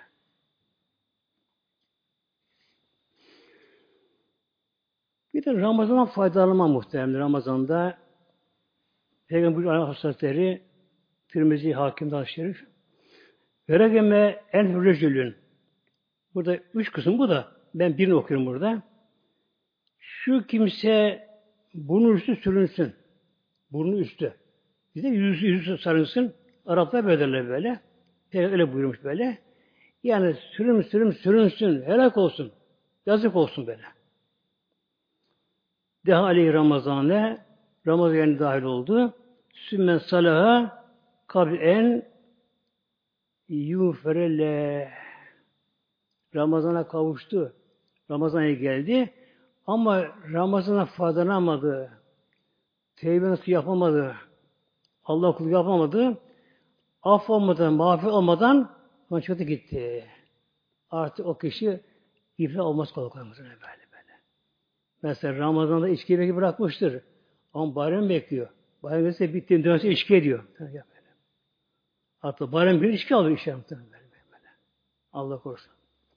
Bir de Ramazan'dan faydalanma muhtemelen. Ramazan'da Peygamber Aleyhisselatü Tirmizi Hakim'de Şerif Veregeme en hürrecülün. Burada 3 kısım bu da. Ben birini okuyorum burada. Şu kimse burnu üstü sürünsün. Burnu üstü. Bize yüzü sarılsın. Araplar böyle derler böyle. Öyle buyurmuş böyle. Yani sürünsün. Helak olsun. Yazık olsun böyle. Deha aleyhi Ramazan'e Ramazan'a dahil oldu. Sümme salaha kab'en yuferelle Ramazan'a kavuştu. Ramazan'a geldi. Ama Ramazan'a faydalanamadı. Tevbe nasıl yapamadı. Allah kulu yapamadı. Af olmadan, mağfiret olmadan ona çıktı gitti. Artık o kişi iflah olmaz kolay böyle. Mesela Ramazan'da içkiyi belki bırakmıştır. Ama bayram bekliyor. Bayram mesela bitti, dönse içki ediyor. Hatta bayram bir içki alıyor işe. Allah korusun.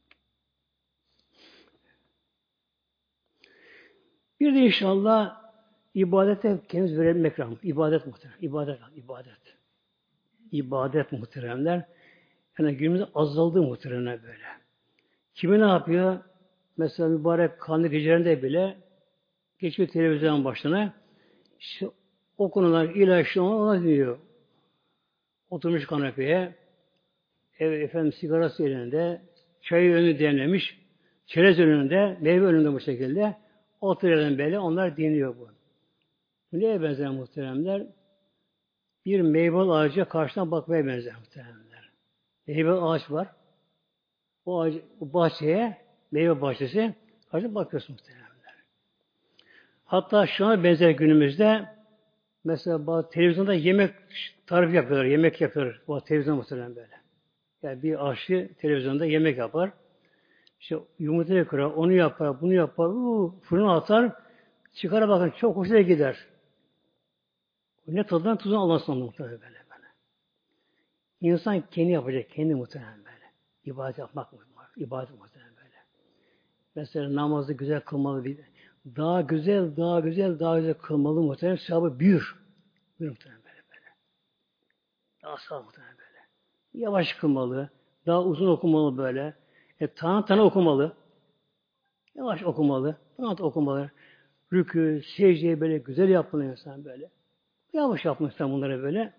Bir de inşallah ibadete kendimiz verebilmek lazım. İbadet muhterem. İbadet. İbadet muhteremler. Yani günümüzde azaldı muhteremler böyle. Kimi ne yapıyor? Mesela mübarek kandil gecelerinde bile geçiyor televizyon başına. İşte o konular ilaçlı ona diyor. Oturmuş kanepeye. Efendim sigarası elinde, çayı önü demlemiş, çerez önünde, meyve önünde bu şekilde. Oturuyorlar böyle, onlar dinliyor bu. Neye benzer muhteremler? Bir meyve ağacı karşıdan bakmaya benzer muhteremler. Meyve ağaç var. O ağaç, bu bahçeye, meyve bahçesi, karşıdan bakıyorsun muhteremler. Hatta şu an benzer günümüzde mesela bazı televizyonda yemek tarifi yapıyorlar, yemek yapıyorlar. Bu televizyon muhterem böyle. Yani bir aşçı televizyonda yemek yapar. İşte yumurtayı kırar, onu yapar, bunu yapar, fırına atar, çıkara bakın çok hoşuna gider. Ne tadından tuzunu almasın muhtemelen böyle. İnsan kendi yapacak, kendi muhtemelen böyle. İbadet yapmak muhtemelen. İbadet muhtemelen böyle. Mesela namazı güzel kılmalı bir daha güzel kılmalı muhtemelen sevabı büyür. Büyür muhtemelen böyle. Daha sağ muhtemelen böyle. Yavaş kılmalı, daha uzun okumalı böyle. Tane okumalı. Yavaş okumalı. Tane okumalı. Rükû, secdeyi böyle güzel yapmalı insan böyle. Yavaş yapmalı insan bunları böyle.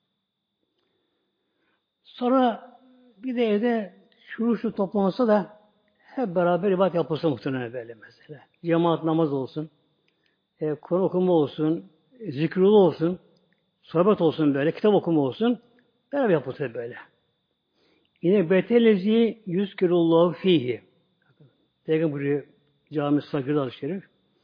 Sonra bir de evde şu toplansa da hep beraber ibadet yapılsa muhtemelen böyle mesela. Cemaat namaz olsun. Kur'an okuma olsun. Zikrulu olsun. Sohbet olsun böyle. Kitap okuma olsun. Beraber yapılsa böyle. Yine betelezi yüzkürullahu fihi. Peygamber cami sakırda şerif.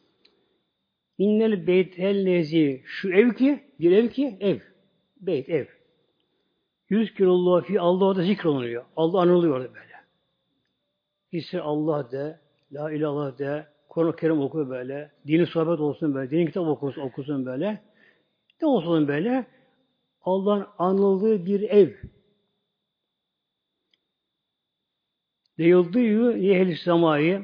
İnnel beytellezi şu ev ki, bir ev ki ev. Beyt ev. Yüzkürullahu fihi Allah orada zikrolunuyor. Allah anılıyor orada böyle. İşte Allah de, la ilallah de, Kur'an-ı Kerim oku böyle, dini sohbet olsun böyle, dini kitap okusun böyle. Ne olsun böyle? Allah'ın anıldığı bir ev. Deyildiği ehli semayı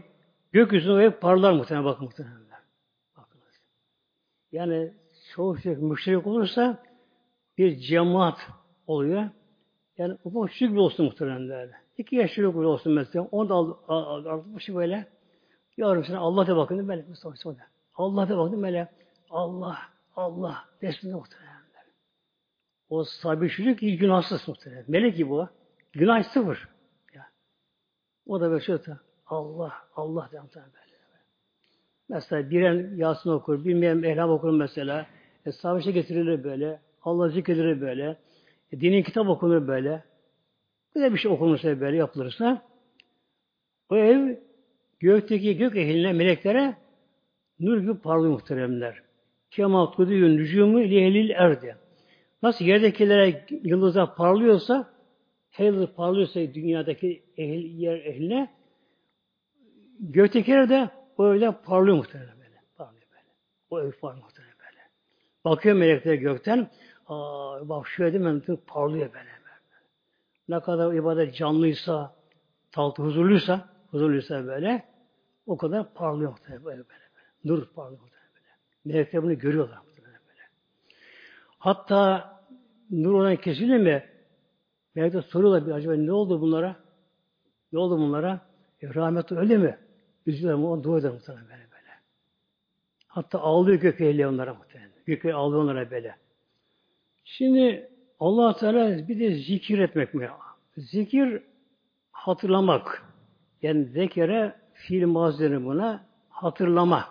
Gökyüzünde o ev parlar muhtemelen, bakın muhtemelen. Bakınız. Yani çoğu şey müşterik olursa bir cemaat oluyor. Yani ufak küçük bir olsun muhtemelen öyle. 2 yaşlı bir olsun mesela. Onu da artmış böyle. Yavrum sana Allah da bakın böyle. Allah da bakın böyle. Allah, Allah desin muhtemelen. O sabi çocuk hiç günahsız muhtemelen. Melek gibi o. Günah sıfır. Yani. O da böyle şöyle Allah, Allah diye muhtemelen böyle. Mesela biren Yasin okur, bilmeyen Elham okur mesela. Savaşa getirilir böyle. Allah zikredilir böyle. Dinin kitap okunur böyle. Böyle bir şey okunursa böyle yapılırsa o ev gökteki gök ehline, meleklere nur gibi parlıyor muhteremler. Kema tuduyun nücumu lihelil erdi. Nasıl yerdekilere yıldızlar parlıyorsa, her yıldız parlıyorsa dünyadaki yer ehline, göktekiler de o evde parlıyor muhtemelen böyle. Parlıyor böyle. O ev parlıyor muhtemelen böyle. Bakıyor melekler gökten, bak şu evde parlıyor böyle. Ne kadar ibadet canlıysa, huzurluysa böyle, o kadar parlıyor muhtemelen böyle. Nur parlıyor muhtemelen böyle. Melekler bunu görüyorlar muhtemelen böyle. Hatta nur olan kesilir mi? Melekler soruyorlar bir acaba ne oldu bunlara? Ne oldu bunlara? Rahmet öyle mi? Üzülüyorlar mı? Onu dua eder muhtemelen böyle. Hatta ağlıyor gök ehli onlara muhtemelen. Gök ehli ağlıyor onlara böyle. Şimdi Allah Teala bir de zikir etmek mi? Zikir hatırlamak. Yani zekere fiil mazları buna hatırlama.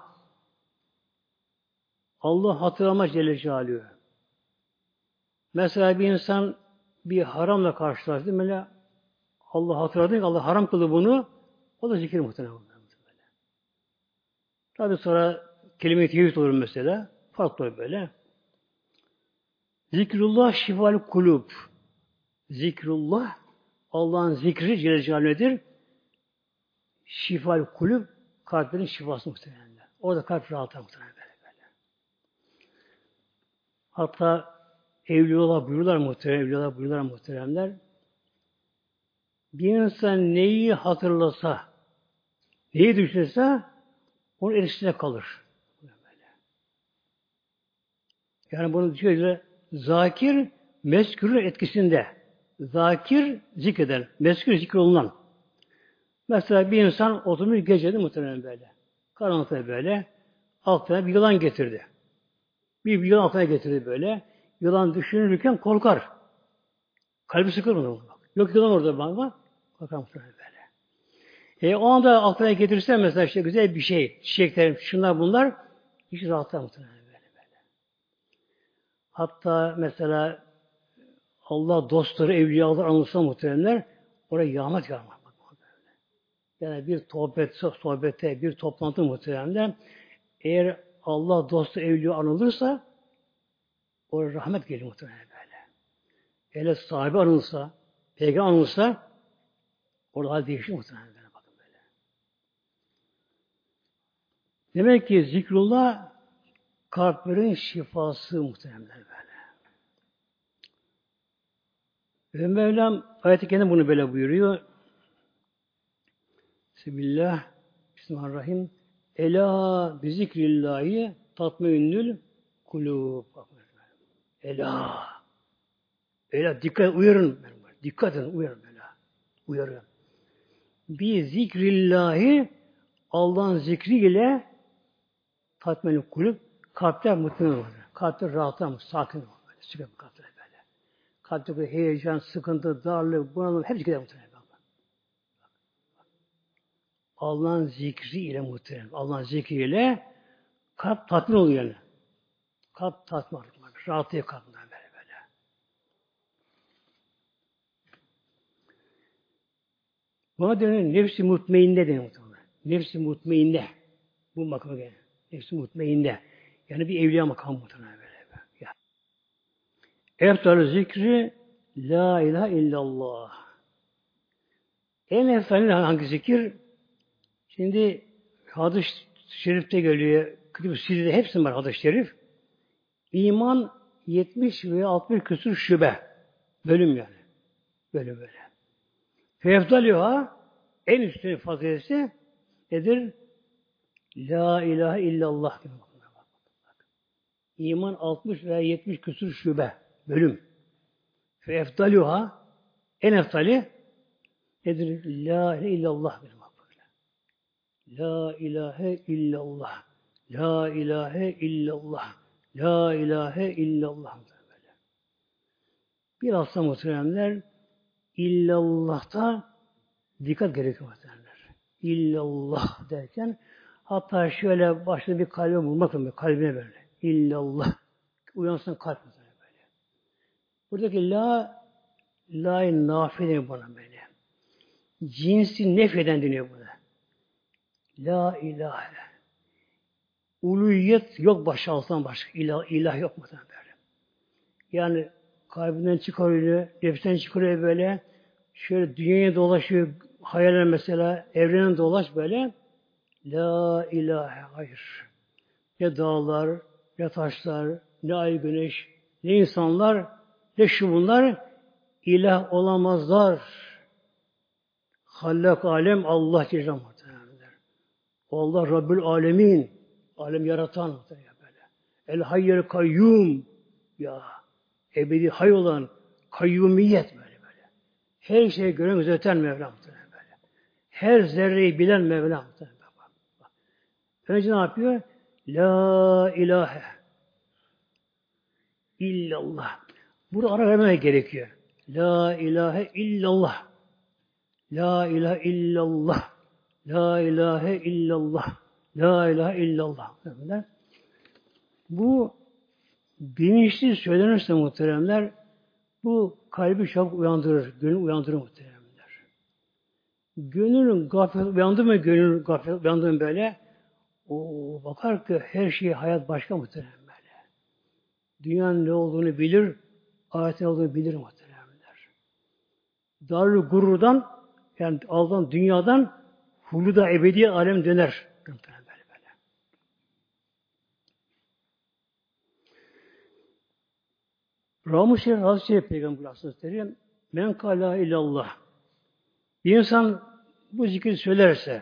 Allah hatırlama Celle Celaluhu. Mesela bir insan bir haramla karşılaştı. Böyle Allah hatırladı. Allah haram kıldı bunu. O da zikir muhtemelen. Tabi sonra kelime-i tevhid olur mesela. Farklı olur böyle. Zikrullah şifal kulub. Zikrullah Allah'ın zikri Celle Celaluhu'dur. Şifal kulub kalplerin şifası muhtemelen. Orada kalp rahatlar muhtemelen böyle. Hatta Evliyalar buyururlar muhteremler. Bir insan neyi hatırlasa, neyi düşünse onun etkisinde kalır. Yani bunu şöyle zakir meskürün etkisinde. Zakir zikreden, meskür zikrolunan. Mesela bir insan oturmuş gecede muhtemelen böyle. Karanlıkta böyle. Aklına bir yılan getirdi. Bir yılan aklına getirdi böyle. Yılan düşünürken korkar. Kalbi sıkılır mı? Yok yılan orada bak. Korkar muhtemelen böyle. O anda aklına getirirse mesela işte güzel bir şey, çiçekler, şunlar bunlar hiç rahatlar muhtemelen böyle. Hatta mesela Allah dostları, evliyalar anılsa muhtemelenler oraya yağmur yağmak. Yani bir sohbette, bir toplantı muhtemelen eğer Allah dostu, evliya anılırsa oraya rahmet gelir muhtemelen böyle. Hele sahibi anılsa, peygamber anılsa orada hal değişir muhtemelen böyle. Bakın böyle. Demek ki zikrullah kalplerin şifası muhtemelen böyle. Ve Mevlam ayet-i kerime bunu böyle buyuruyor. Bismillah, Bismillahirrahmanirrahim. Ela bi zikrillahi tatmainnül kulûb. Ela. Ela dikkat uyarın. Dikkat edin uyarın böyle. Uyarın. Bi zikrillahi Allah'ın zikriyle tatmainnül kulûb kalpler mutmain olur. Kalpler rahatlar, sakin olur. Sıkıntı kalpler böyle. Kalpteki heyecan, sıkıntı, darlık, bunalım hepsi gider muhtemelen. Allah'ın zikriyle muhtemelen. Allah'ın zikriyle kalp tatmin oluyor yani. Kalp tatmin oluyor. Rahatlıyor kalbinden böyle. Buna dönüyor nefs-i mutmainne deniyor. Nefs-i mutmainne. Bu makama geliyor. Nefs-i mutmainne. Yani bir evliya makamı muhtemelen böyle. Ya. Eftal zikri la ilahe illallah. En eftal hangi zikir? Şimdi hadis-i şerifte geliyor. Kütüb-i Sirre'de hepsinin var hadis-i şerif. İman 70 ve 60 küsur şube. Bölüm yani. Böyle. Fevdalüha en üstün fazilesi nedir? La ilahe illallah. İman 60 veya 70 küsur şube, bölüm. Fe eftaluha, en eftali nedir? La ilahe illallah. La ilahe illallah. La ilahe illallah. La ilahe illallah. Biraz da muhteremler, illallah'ta dikkat gerekiyor muhtemelenler. İllallah derken hatta şöyle başta bir kalbe vurmak mı? Kalbine böyle. İllallah. Uyansın kalp böyle. Buradaki la nafi deniyor buna böyle. Cinsi nefeden deniyor buna. La ilahe. Uluhiyet yok başa altından başka. İlah yok muhtemelen böyle. Yani kalbinden çıkarıyor, nefsinden çıkarıyor böyle. Şöyle dünyaya dolaşıyor, hayaller mesela, evrene dolaş böyle. La ilahe, hayır. Ne dağlar, ne taşlar, ne ay güneş, ne insanlar, ne şu bunlar ilah olamazlar. Hallak alem Allah Celle muhtemelenler. Allah Rabbül Alemin. Alem yaratan muhtemelen böyle. El Hayyel Kayyum. Ya ebedi hay olan kayyumiyet böyle. Her şeyi gören gözeten Mevla muhtemelen böyle. Her zerreyi bilen Mevla muhtemelen. Önce ne yapıyor? La ilahe illallah. Burada ara vermemek gerekiyor. La ilahe illallah. La ilahe illallah. La ilahe illallah. La ilahe illallah. Bu bilinçli söylenirse muhteremler, bu kalbi çabuk uyandırır, gönül uyandırır muhteremler. Gönül gaflet uyandı mı, gönül gaflet uyandı mı böyle, o bakar ki her şey hayat başka muhterem böyle. Dünyanın ne olduğunu bilir, ahiretin ne olduğunu bilir muhteremler. Darül gururdan, yani aldan dünyadan huluda ebedi alem döner. Böyle. Ramuşer Hazreti Peygamber Hazretleri men kâlâ illallah. Bir insan bu zikri söylerse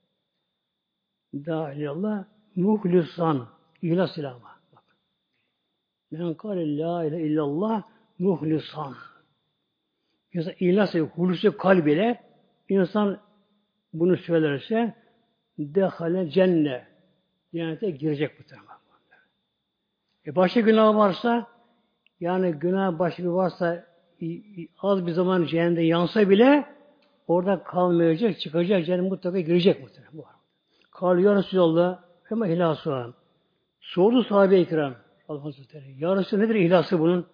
la ilallah muhlisan ihlas ile ama. Men kâle la ilahe illallah muhlisan. İnsan ihlas ile hulusu kalbiyle insan bunu söylerse dehale cennet cennete girecek bu tarafa. Başka günah varsa yani günah başka varsa az bir zaman cehennemde yansa bile orada kalmayacak, çıkacak, cehennem mutlaka girecek muhtemelen. Kâlu ya Resulallah fema ihlasû. Sordu sahabe-i kiram. Allah Hazretleri. Ya Resulallah nedir ihlası bunun?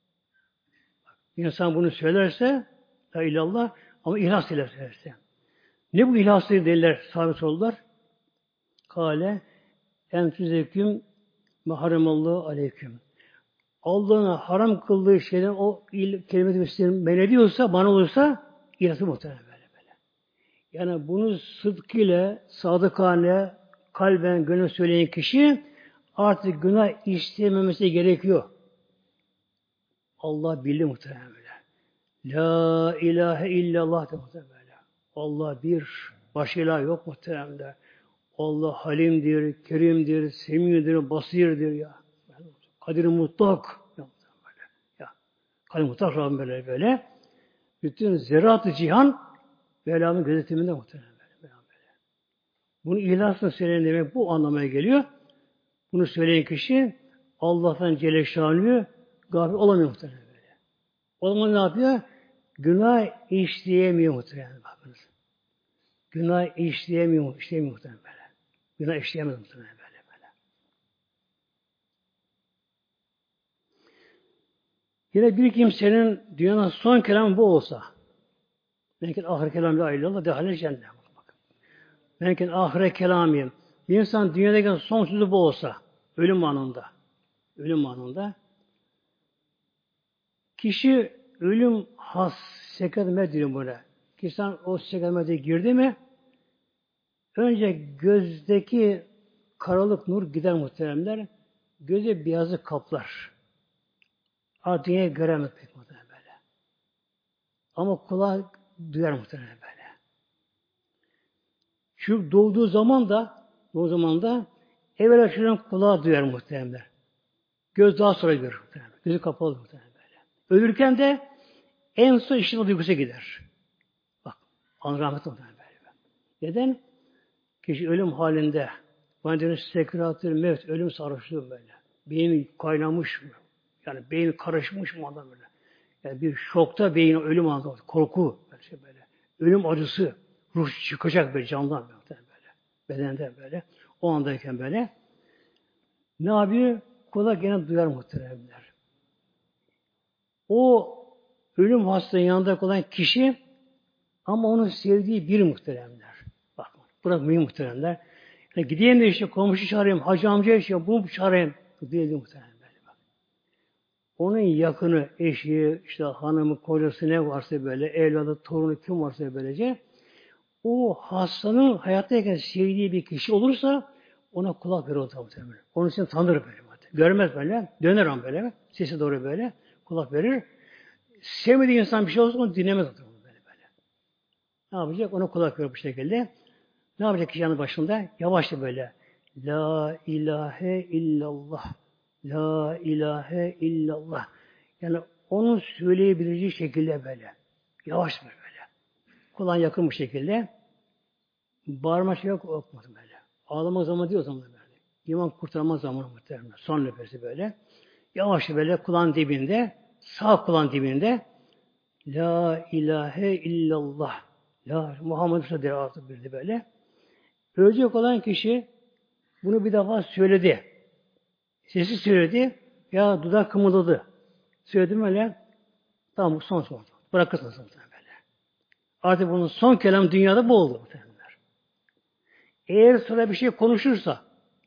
İnsan bunu söylerse la ilallah ama ihlas ile söylerse. Ne bu ihlası derler sahabe sordular. Kâle en tüzeküm maharamallahu aleyküm. Allah'ın haram kıldığı şeyden o kelimesi men ediyorsa, bana olursa ihlası muhtemelen böyle. Yani bunu sıdkıyla, sadıkane, kalben, gönül söyleyen kişi artık günah işlememesi gerekiyor. Allah bildi muhtemelen böyle. La ilahe illallah de muhtemelen böyle. Allah bir, başka ilah yok muhtemelen de. Allah halimdir, kerimdir, semiydir, basirdir ya. Kadir-i mutlak. Ya. Kadir-i mutlak Rabbim böyle. Bütün zerrat-ı cihan Mevlam'ın gözetiminde muhtemelen böyle. Bunu ihlasla söyleyen demek bu anlamaya geliyor. Bunu söyleyen kişi Allah'tan Celle Şanlı'yı gafil olamıyor muhtemelen böyle. O zaman ne yapıyor? Günah işleyemiyor muhtemelen. Bakınız. Günah işleyemiyor muhtemelen böyle. Günah işleyemiyor muhtemelen böyle. Yine bir kimsenin dünyanın son kelamı bu olsa, belki ahir kelam la ilallah dehale cennet. Belki ahire kelamiyim. Bir insan dünyadaki son sözü bu olsa, ölüm anında, kişi ölüm sekat medya böyle. Kişi o sekat medya girdi mi, önce gözdeki karalık nur gider muhteremler, göze beyazı kaplar. Artık dünyayı göremez pek muhterem böyle. Ama kulağı duyar muhterem böyle. Şu doğduğu zaman da o zaman da evvel açılan kulağı duyar muhteremler. Göz daha sonra görür muhteremler. Gözü kapalı muhteremler böyle. Ölürken de en son işin duygusu gider. Bak, Allah rahmet olsun böyle. Neden? Kişi ölüm halinde, bana denir sekratül mevt, ölüm sarhoşluğu böyle. Beyin kaynamış mı? Yani beyin karışmış mı adam böyle? Yani bir şokta beyin ölüm anında, korku böyle. Ölüm acısı, ruh çıkacak böyle candan böyle. Bedende böyle. O andayken böyle. Ne yapıyor? Kulak gene duyar muhteremler. O ölüm hastanın yanında olan kişi ama onun sevdiği bir muhteremler. Bak, burası mühim muhteremler. Yani gideyim de işte komşu çağırayım, hacı amca işte bunu çağırayım. Diye muhteremler. Onun yakını, eşi, işte hanımı, kocası ne varsa böyle, evladı, torunu kim varsa böylece o hastanın hayattayken sevdiği bir kişi olursa ona kulak verir o muhtemelen. Onun için tanır böyle. Görmez böyle. Döner an böyle. Sesi doğru böyle. Kulak verir. Sevmediği insan bir şey olsa onu dinlemez böyle. Ne yapacak? Ona kulak verir bu şekilde. Ne yapacak kişi yanı başında? Yavaşça böyle. La ilahe illallah. La ilahe illallah. Yani onun söyleyebileceği şekilde böyle. Yavaş böyle. Kulağına yakın bir şekilde. Bağırma şey yok böyle. Ağlama zamanı değil o zaman böyle. İman kurtarma zamanı muhtemelen. Son nefesi böyle. Yavaşça böyle kulağın dibinde, sağ kulağın dibinde La ilahe illallah. La Muhammed Resulullah artık bildi böyle. Ölecek olan kişi bunu bir defa söyledi. Sesi söyledi. Ya dudak kımıldadı. Söyledim öyle. Tamam bu son. Bırakırsın sonra böyle. Artık bunun son kelam dünyada bu oldu muhtemelen. Eğer sonra bir şey konuşursa,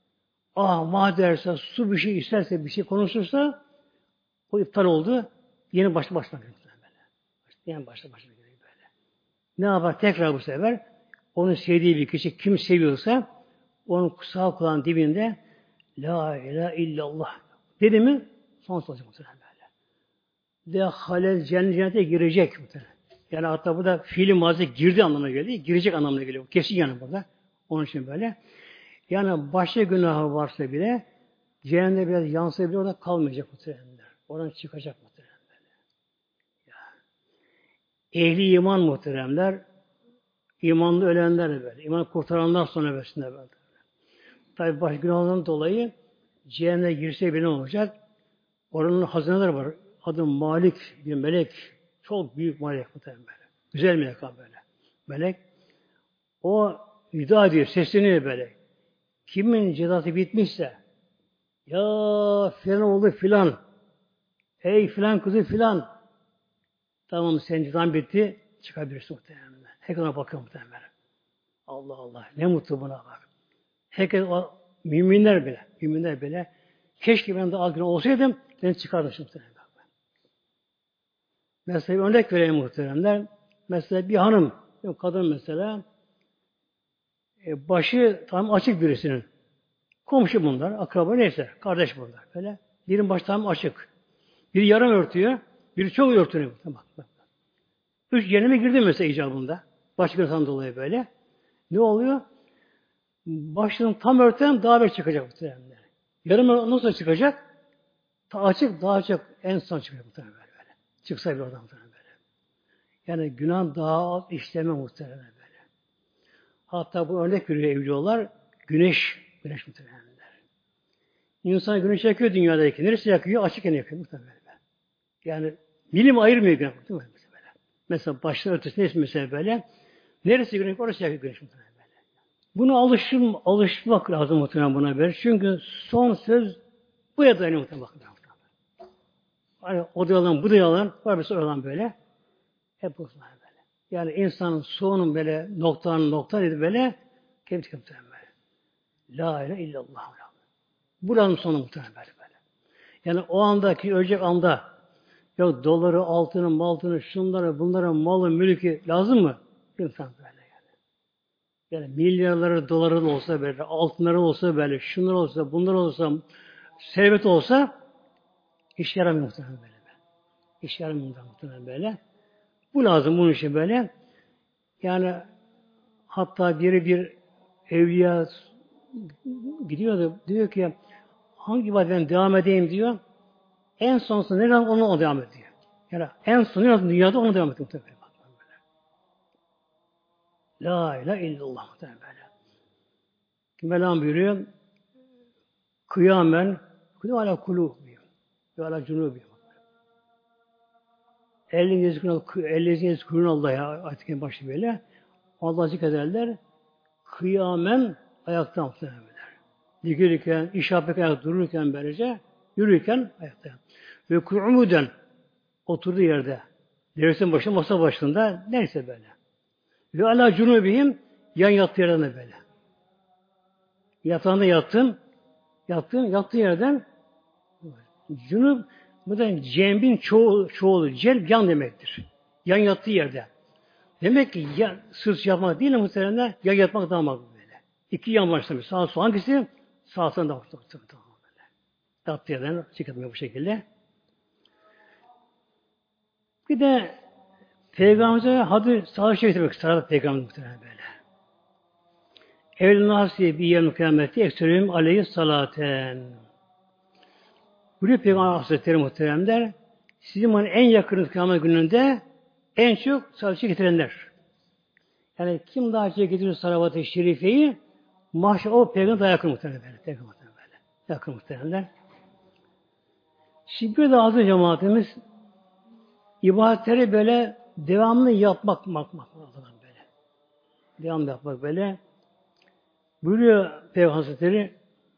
ma derse, su bir şey isterse, bir şey konuşursa, o iptal oldu. Yeni başlamak böyle. Yeni başlamak böyle. Ne yapar? Tekrar bu sefer onun sevdiği bir kişi kim seviyorsa onun sağ kulağın dibinde La ilahe illallah dedi mi son olacak muhtemelen böyle. De halel cennete girecek muhtemelen. Yani hatta bu da fiil mazi girdi anlamına geliyor. Girecek anlamına geliyor. Kesin yani burada. Onun için böyle. Yani başka günahı varsa bile cehennemde biraz yansa bile orada kalmayacak muhtemelen. Oradan çıkacak muhtemelen. Ehli iman muhteremler, imanlı ölenler de böyle. İman kurtaranlar sonra böylesinde böyle. Tabi baş günahlarından dolayı cehenneme girse bile ne olacak? Oranın hazineleri var. Adı Malik bir melek. Çok büyük melek muhtemelen böyle. Güzel melek böyle. Melek. O nida ediyor, sesleniyor böyle. Kimin cezası bitmişse ya filan oldu filan. Ey filan kızı filan. Tamam senin cezan bitti. Çıkabilirsin muhtemelen. Herkes ona bakıyor muhtemelen. Allah Allah. Ne mutlu buna bak. Herkes o müminler bile keşke ben de az günah olsaydım ben çıkardım muhtemelen. Mesela bir örnek vereyim muhteremler. Mesela bir hanım, bir kadın mesela başı tam açık birisinin. Komşu bunlar, akraba neyse, kardeş bunlar. Böyle. Birinin başı tam açık. Biri yarım örtüyor, biri çok örtünüyor. Bak. Üç yerine girdi mesela icabında. Başka dolayı böyle. Ne oluyor? Başını tam örten daha bir çıkacak muhtemelen. Yarım nasıl çıkacak? Açık, daha çok en son çıkacak muhtemelen böyle. Çıksa bir oradan muhtemelen böyle. Yani günah daha az işleme muhtemelen böyle. Hatta bu örnek veriyor evliyolar. Güneş muhtemelen. İnsan güneş yakıyor dünyadaki. Neresi yakıyor? Açıkken yakıyor muhtemelen. Yani milim ayırmıyor güneş. Mesela baştan ötesi neyse mesela böyle. Neresi güneş? Orası yakıyor güneş muhtemelen. Bunu alışmak lazım muhtemelen buna böyle. Çünkü son söz buraya dayanıyor muhtemelen. Hani o da yalan, bu da yalan. Var bir soru böyle. Hep bu böyle. Yani insanın sonun böyle nokta dedi böyle. Kim muhtemelen böyle. La ilahe illallah. Buranın sonu muhtemelen böyle. Yani o andaki ölecek anda yok doları, altını, şunları, bunlara, malı, mülkü lazım mı? İnsan böyle yani. Yani milyarları, doları olsa böyle, altınları olsa böyle, şunlar olsa, bunlar olsa, servet olsa iş yaramıyor muhtemelen böyle. İş yaramıyor muhtemelen böyle. Bu lazım bunun için böyle. Yani hatta biri bir evliya gidiyordu. Diyor ki hangi ibadetten devam edeyim diyor. En sonunda nereden ona devam ediyor. Yani en son nereden dünyada ona devam ediyor. La ilahe illallah. Böyle. Mevlam buyuruyor. Kıyamen ala kulubihim ve ala cunubihim. 50 yezkurun Allah'a artık başı böyle. Allah zikrederler. Kıyamen ayakta muhtemelenler. Dikilirken, iş yaparken, dururken böylece, yürürken ayakta. Ve ku'umuden oturduğu yerde, dersin başında, masa başında, neyse böyle. Ve ala cunubihim yan yattığı yerden de böyle. Yatağında yattığı yerden cunub bu da cembin çoğulu, celb yan demektir. Yan yattığı yerde. Demek ki sırt yapmak değil muhtemelen yan yatmak daha makbul böyle. İki yan başlamış. Sağ sol hangisi? Sağ sol da böyle. Yattığı yerden çıkartmıyor bu şekilde. Bir de Peygamber'e hadi sağ şey getirmek ister Peygamber muhtemelen böyle. Evlü nasiye bir yer mükemmeti ekstrem aleyhi salaten. Buraya Peygamber Hazretleri muhteremler sizin bana en yakın kıyamet gününde en çok salavat getirenler. Yani kim daha çok getiriyor salavat-ı şerifeyi mahşer o Peygamber daha yakın muhteremler. Peygamber böyle. Yakın muhteremler. Şimdi bir de azı cemaatimiz ibadetleri böyle devamlı yapmak böyle. Devamlı yapmak böyle. Buyuruyor Peygamber Hazretleri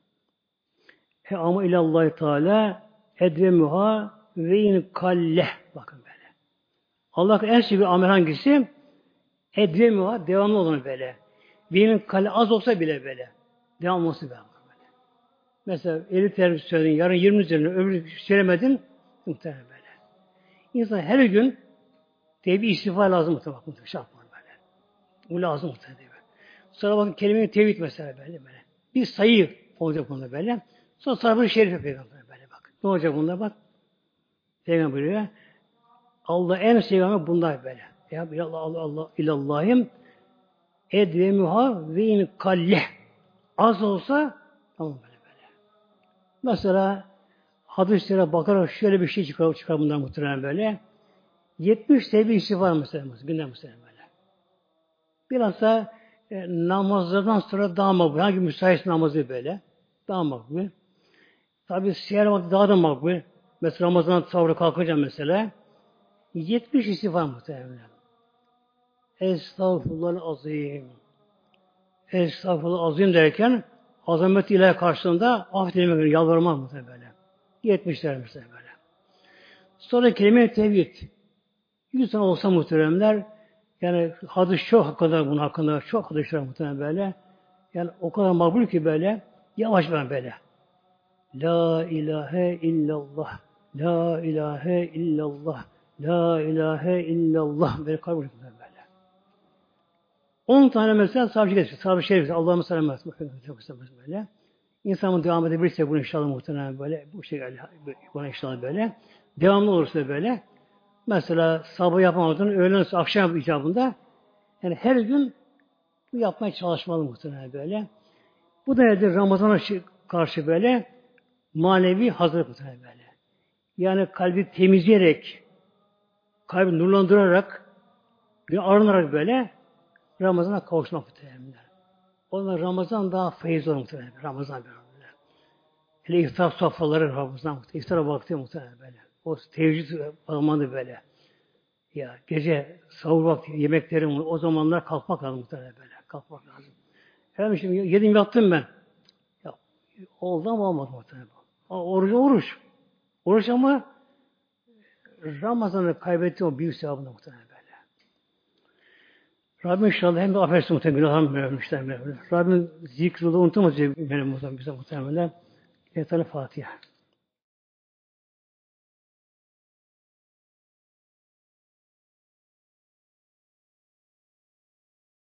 ama ilallahi teala edvemuha ve in kalle. Bakın böyle. Allah'ın en sevdiği amel hangisi? Edvemuha devamlı olan böyle. Ve in kalle az olsa bile böyle. Devamlı olsa böyle. Mesela 50 tercih söyledin, yarın 20 üzerine öbür söylemedin. Muhtemelen böyle. İnsan her gün tevhid istiğfar lazım muhtemelen. Şey yapmalı böyle. Bu lazım muhtemelen. Sonra bakın kelime-i tevhid mesela böyle. Bir sayı olacak bunda böyle. Sonra sahabe-i şerife Peygamber böyle bak. Ne olacak bunda bak? Peygamber buyuruyor. Allah en sevdiği bunlar böyle. Ya Allah ilallahim edvemuha ve in kalle. Az olsa tamam böyle. Mesela hadislere bakarak şöyle bir şey çıkar bundan muhtemelen böyle. 70 tevhid var mesela günden mesela böyle. Bilhassa namazlardan sonra daha makbul. Hangi müsait namazı böyle? Daha makbul. Tabi siyer vakti daha da makbul. Mesela Ramazan'dan sonra kalkacağım mesela. 70 istiğfar muhtemelen. Estağfurullah azim. Estağfurullah azim derken azamet ilahi karşısında af dilemek gibi yalvarmak muhtemelen böyle. 70'ler mesela böyle. Sonra kelime-i tevhid. 100 tane olsa muhteremler yani hadis çok hakkında bunun hakkında çok hadisler muhtemelen böyle. Yani o kadar makbul ki böyle yavaş böyle. La ilahe illallah. La ilahe illallah. La ilahe illallah. Böyle kabul etmeden böyle. 10 tane mesela sahabe geçiyor. Sahabe şerif. Allah'ım selam versin. Böyle. İnsanın devam edebilirse bunu inşallah muhtemelen böyle. Bu şekilde buna inşallah böyle. Devamlı olursa böyle. Mesela sabah yapamadığını öğlen akşam icabında yani her gün bu yapmaya çalışmalı muhtemelen böyle. Bu da nedir? Ramazan'a karşı böyle manevi hazırlık muhtemelen böyle. Yani kalbi temizleyerek, kalbi nurlandırarak, arınarak böyle Ramazan'a kavuşmak muhtemelen. O zaman Ramazan daha feyiz olur muhtemelen. Ramazan böyle. Hele iftar sofraları Ramazan muhtemelen. İftara vakti muhtemelen böyle. O teheccüd zamanı böyle. Ya gece sahur vakti yemeklerim o zamanlar kalkmak lazım muhtemelen böyle. Kalkmak lazım. Efendim şimdi yedim yattım ben. Ya, oldu ama olmadı muhtemelen. Oruç. Oruç ama Ramazan'ı kaybetti o büyük sevabında muhtemelen böyle. Rabbim inşallah hem de affetsin muhtemelen günahlarımı vermişler. Rabbim zikrını unutmayacak benim muhtemelen. Yeterli Fatiha.